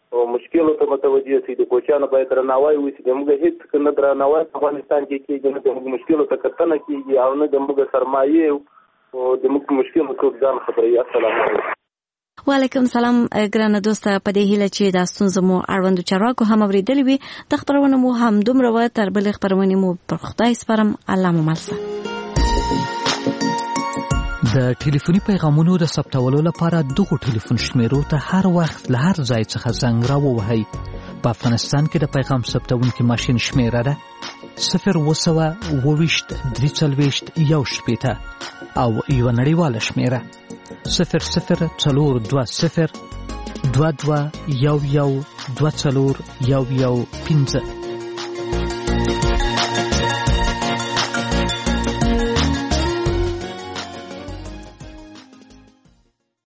او مشکل ته متوجه سي د کوچانو باید درناوی وشي د موږ هیڅ کنه درناوی په افغانستان کې کېږي نه د مشکل ته کتنه کېږي او نه د موږ سرمایه او د موږ مشکل څوک ځان خبري. السلام علیکم. وعلیکم سلام ګرانه دوسته، په دې هیله چې دا ستونزه مو اړوندو چارواکو هم اوریدلې وي. د خبرونه مو هم دومره و، تر بلې خبرونه مو پر خدای سپارم. الله مو مل شه. د ټلیفوني پیغامونو د ثبتولو لپاره دغه ټلیفون شمیرو ته هر وخت له هر ځای څخه زنګ راووهئ. په افغانستان کې د پیغام ثبتونکي ماشین شمیره ده 0202341 او یو نړیواله شمیره 00402211124115.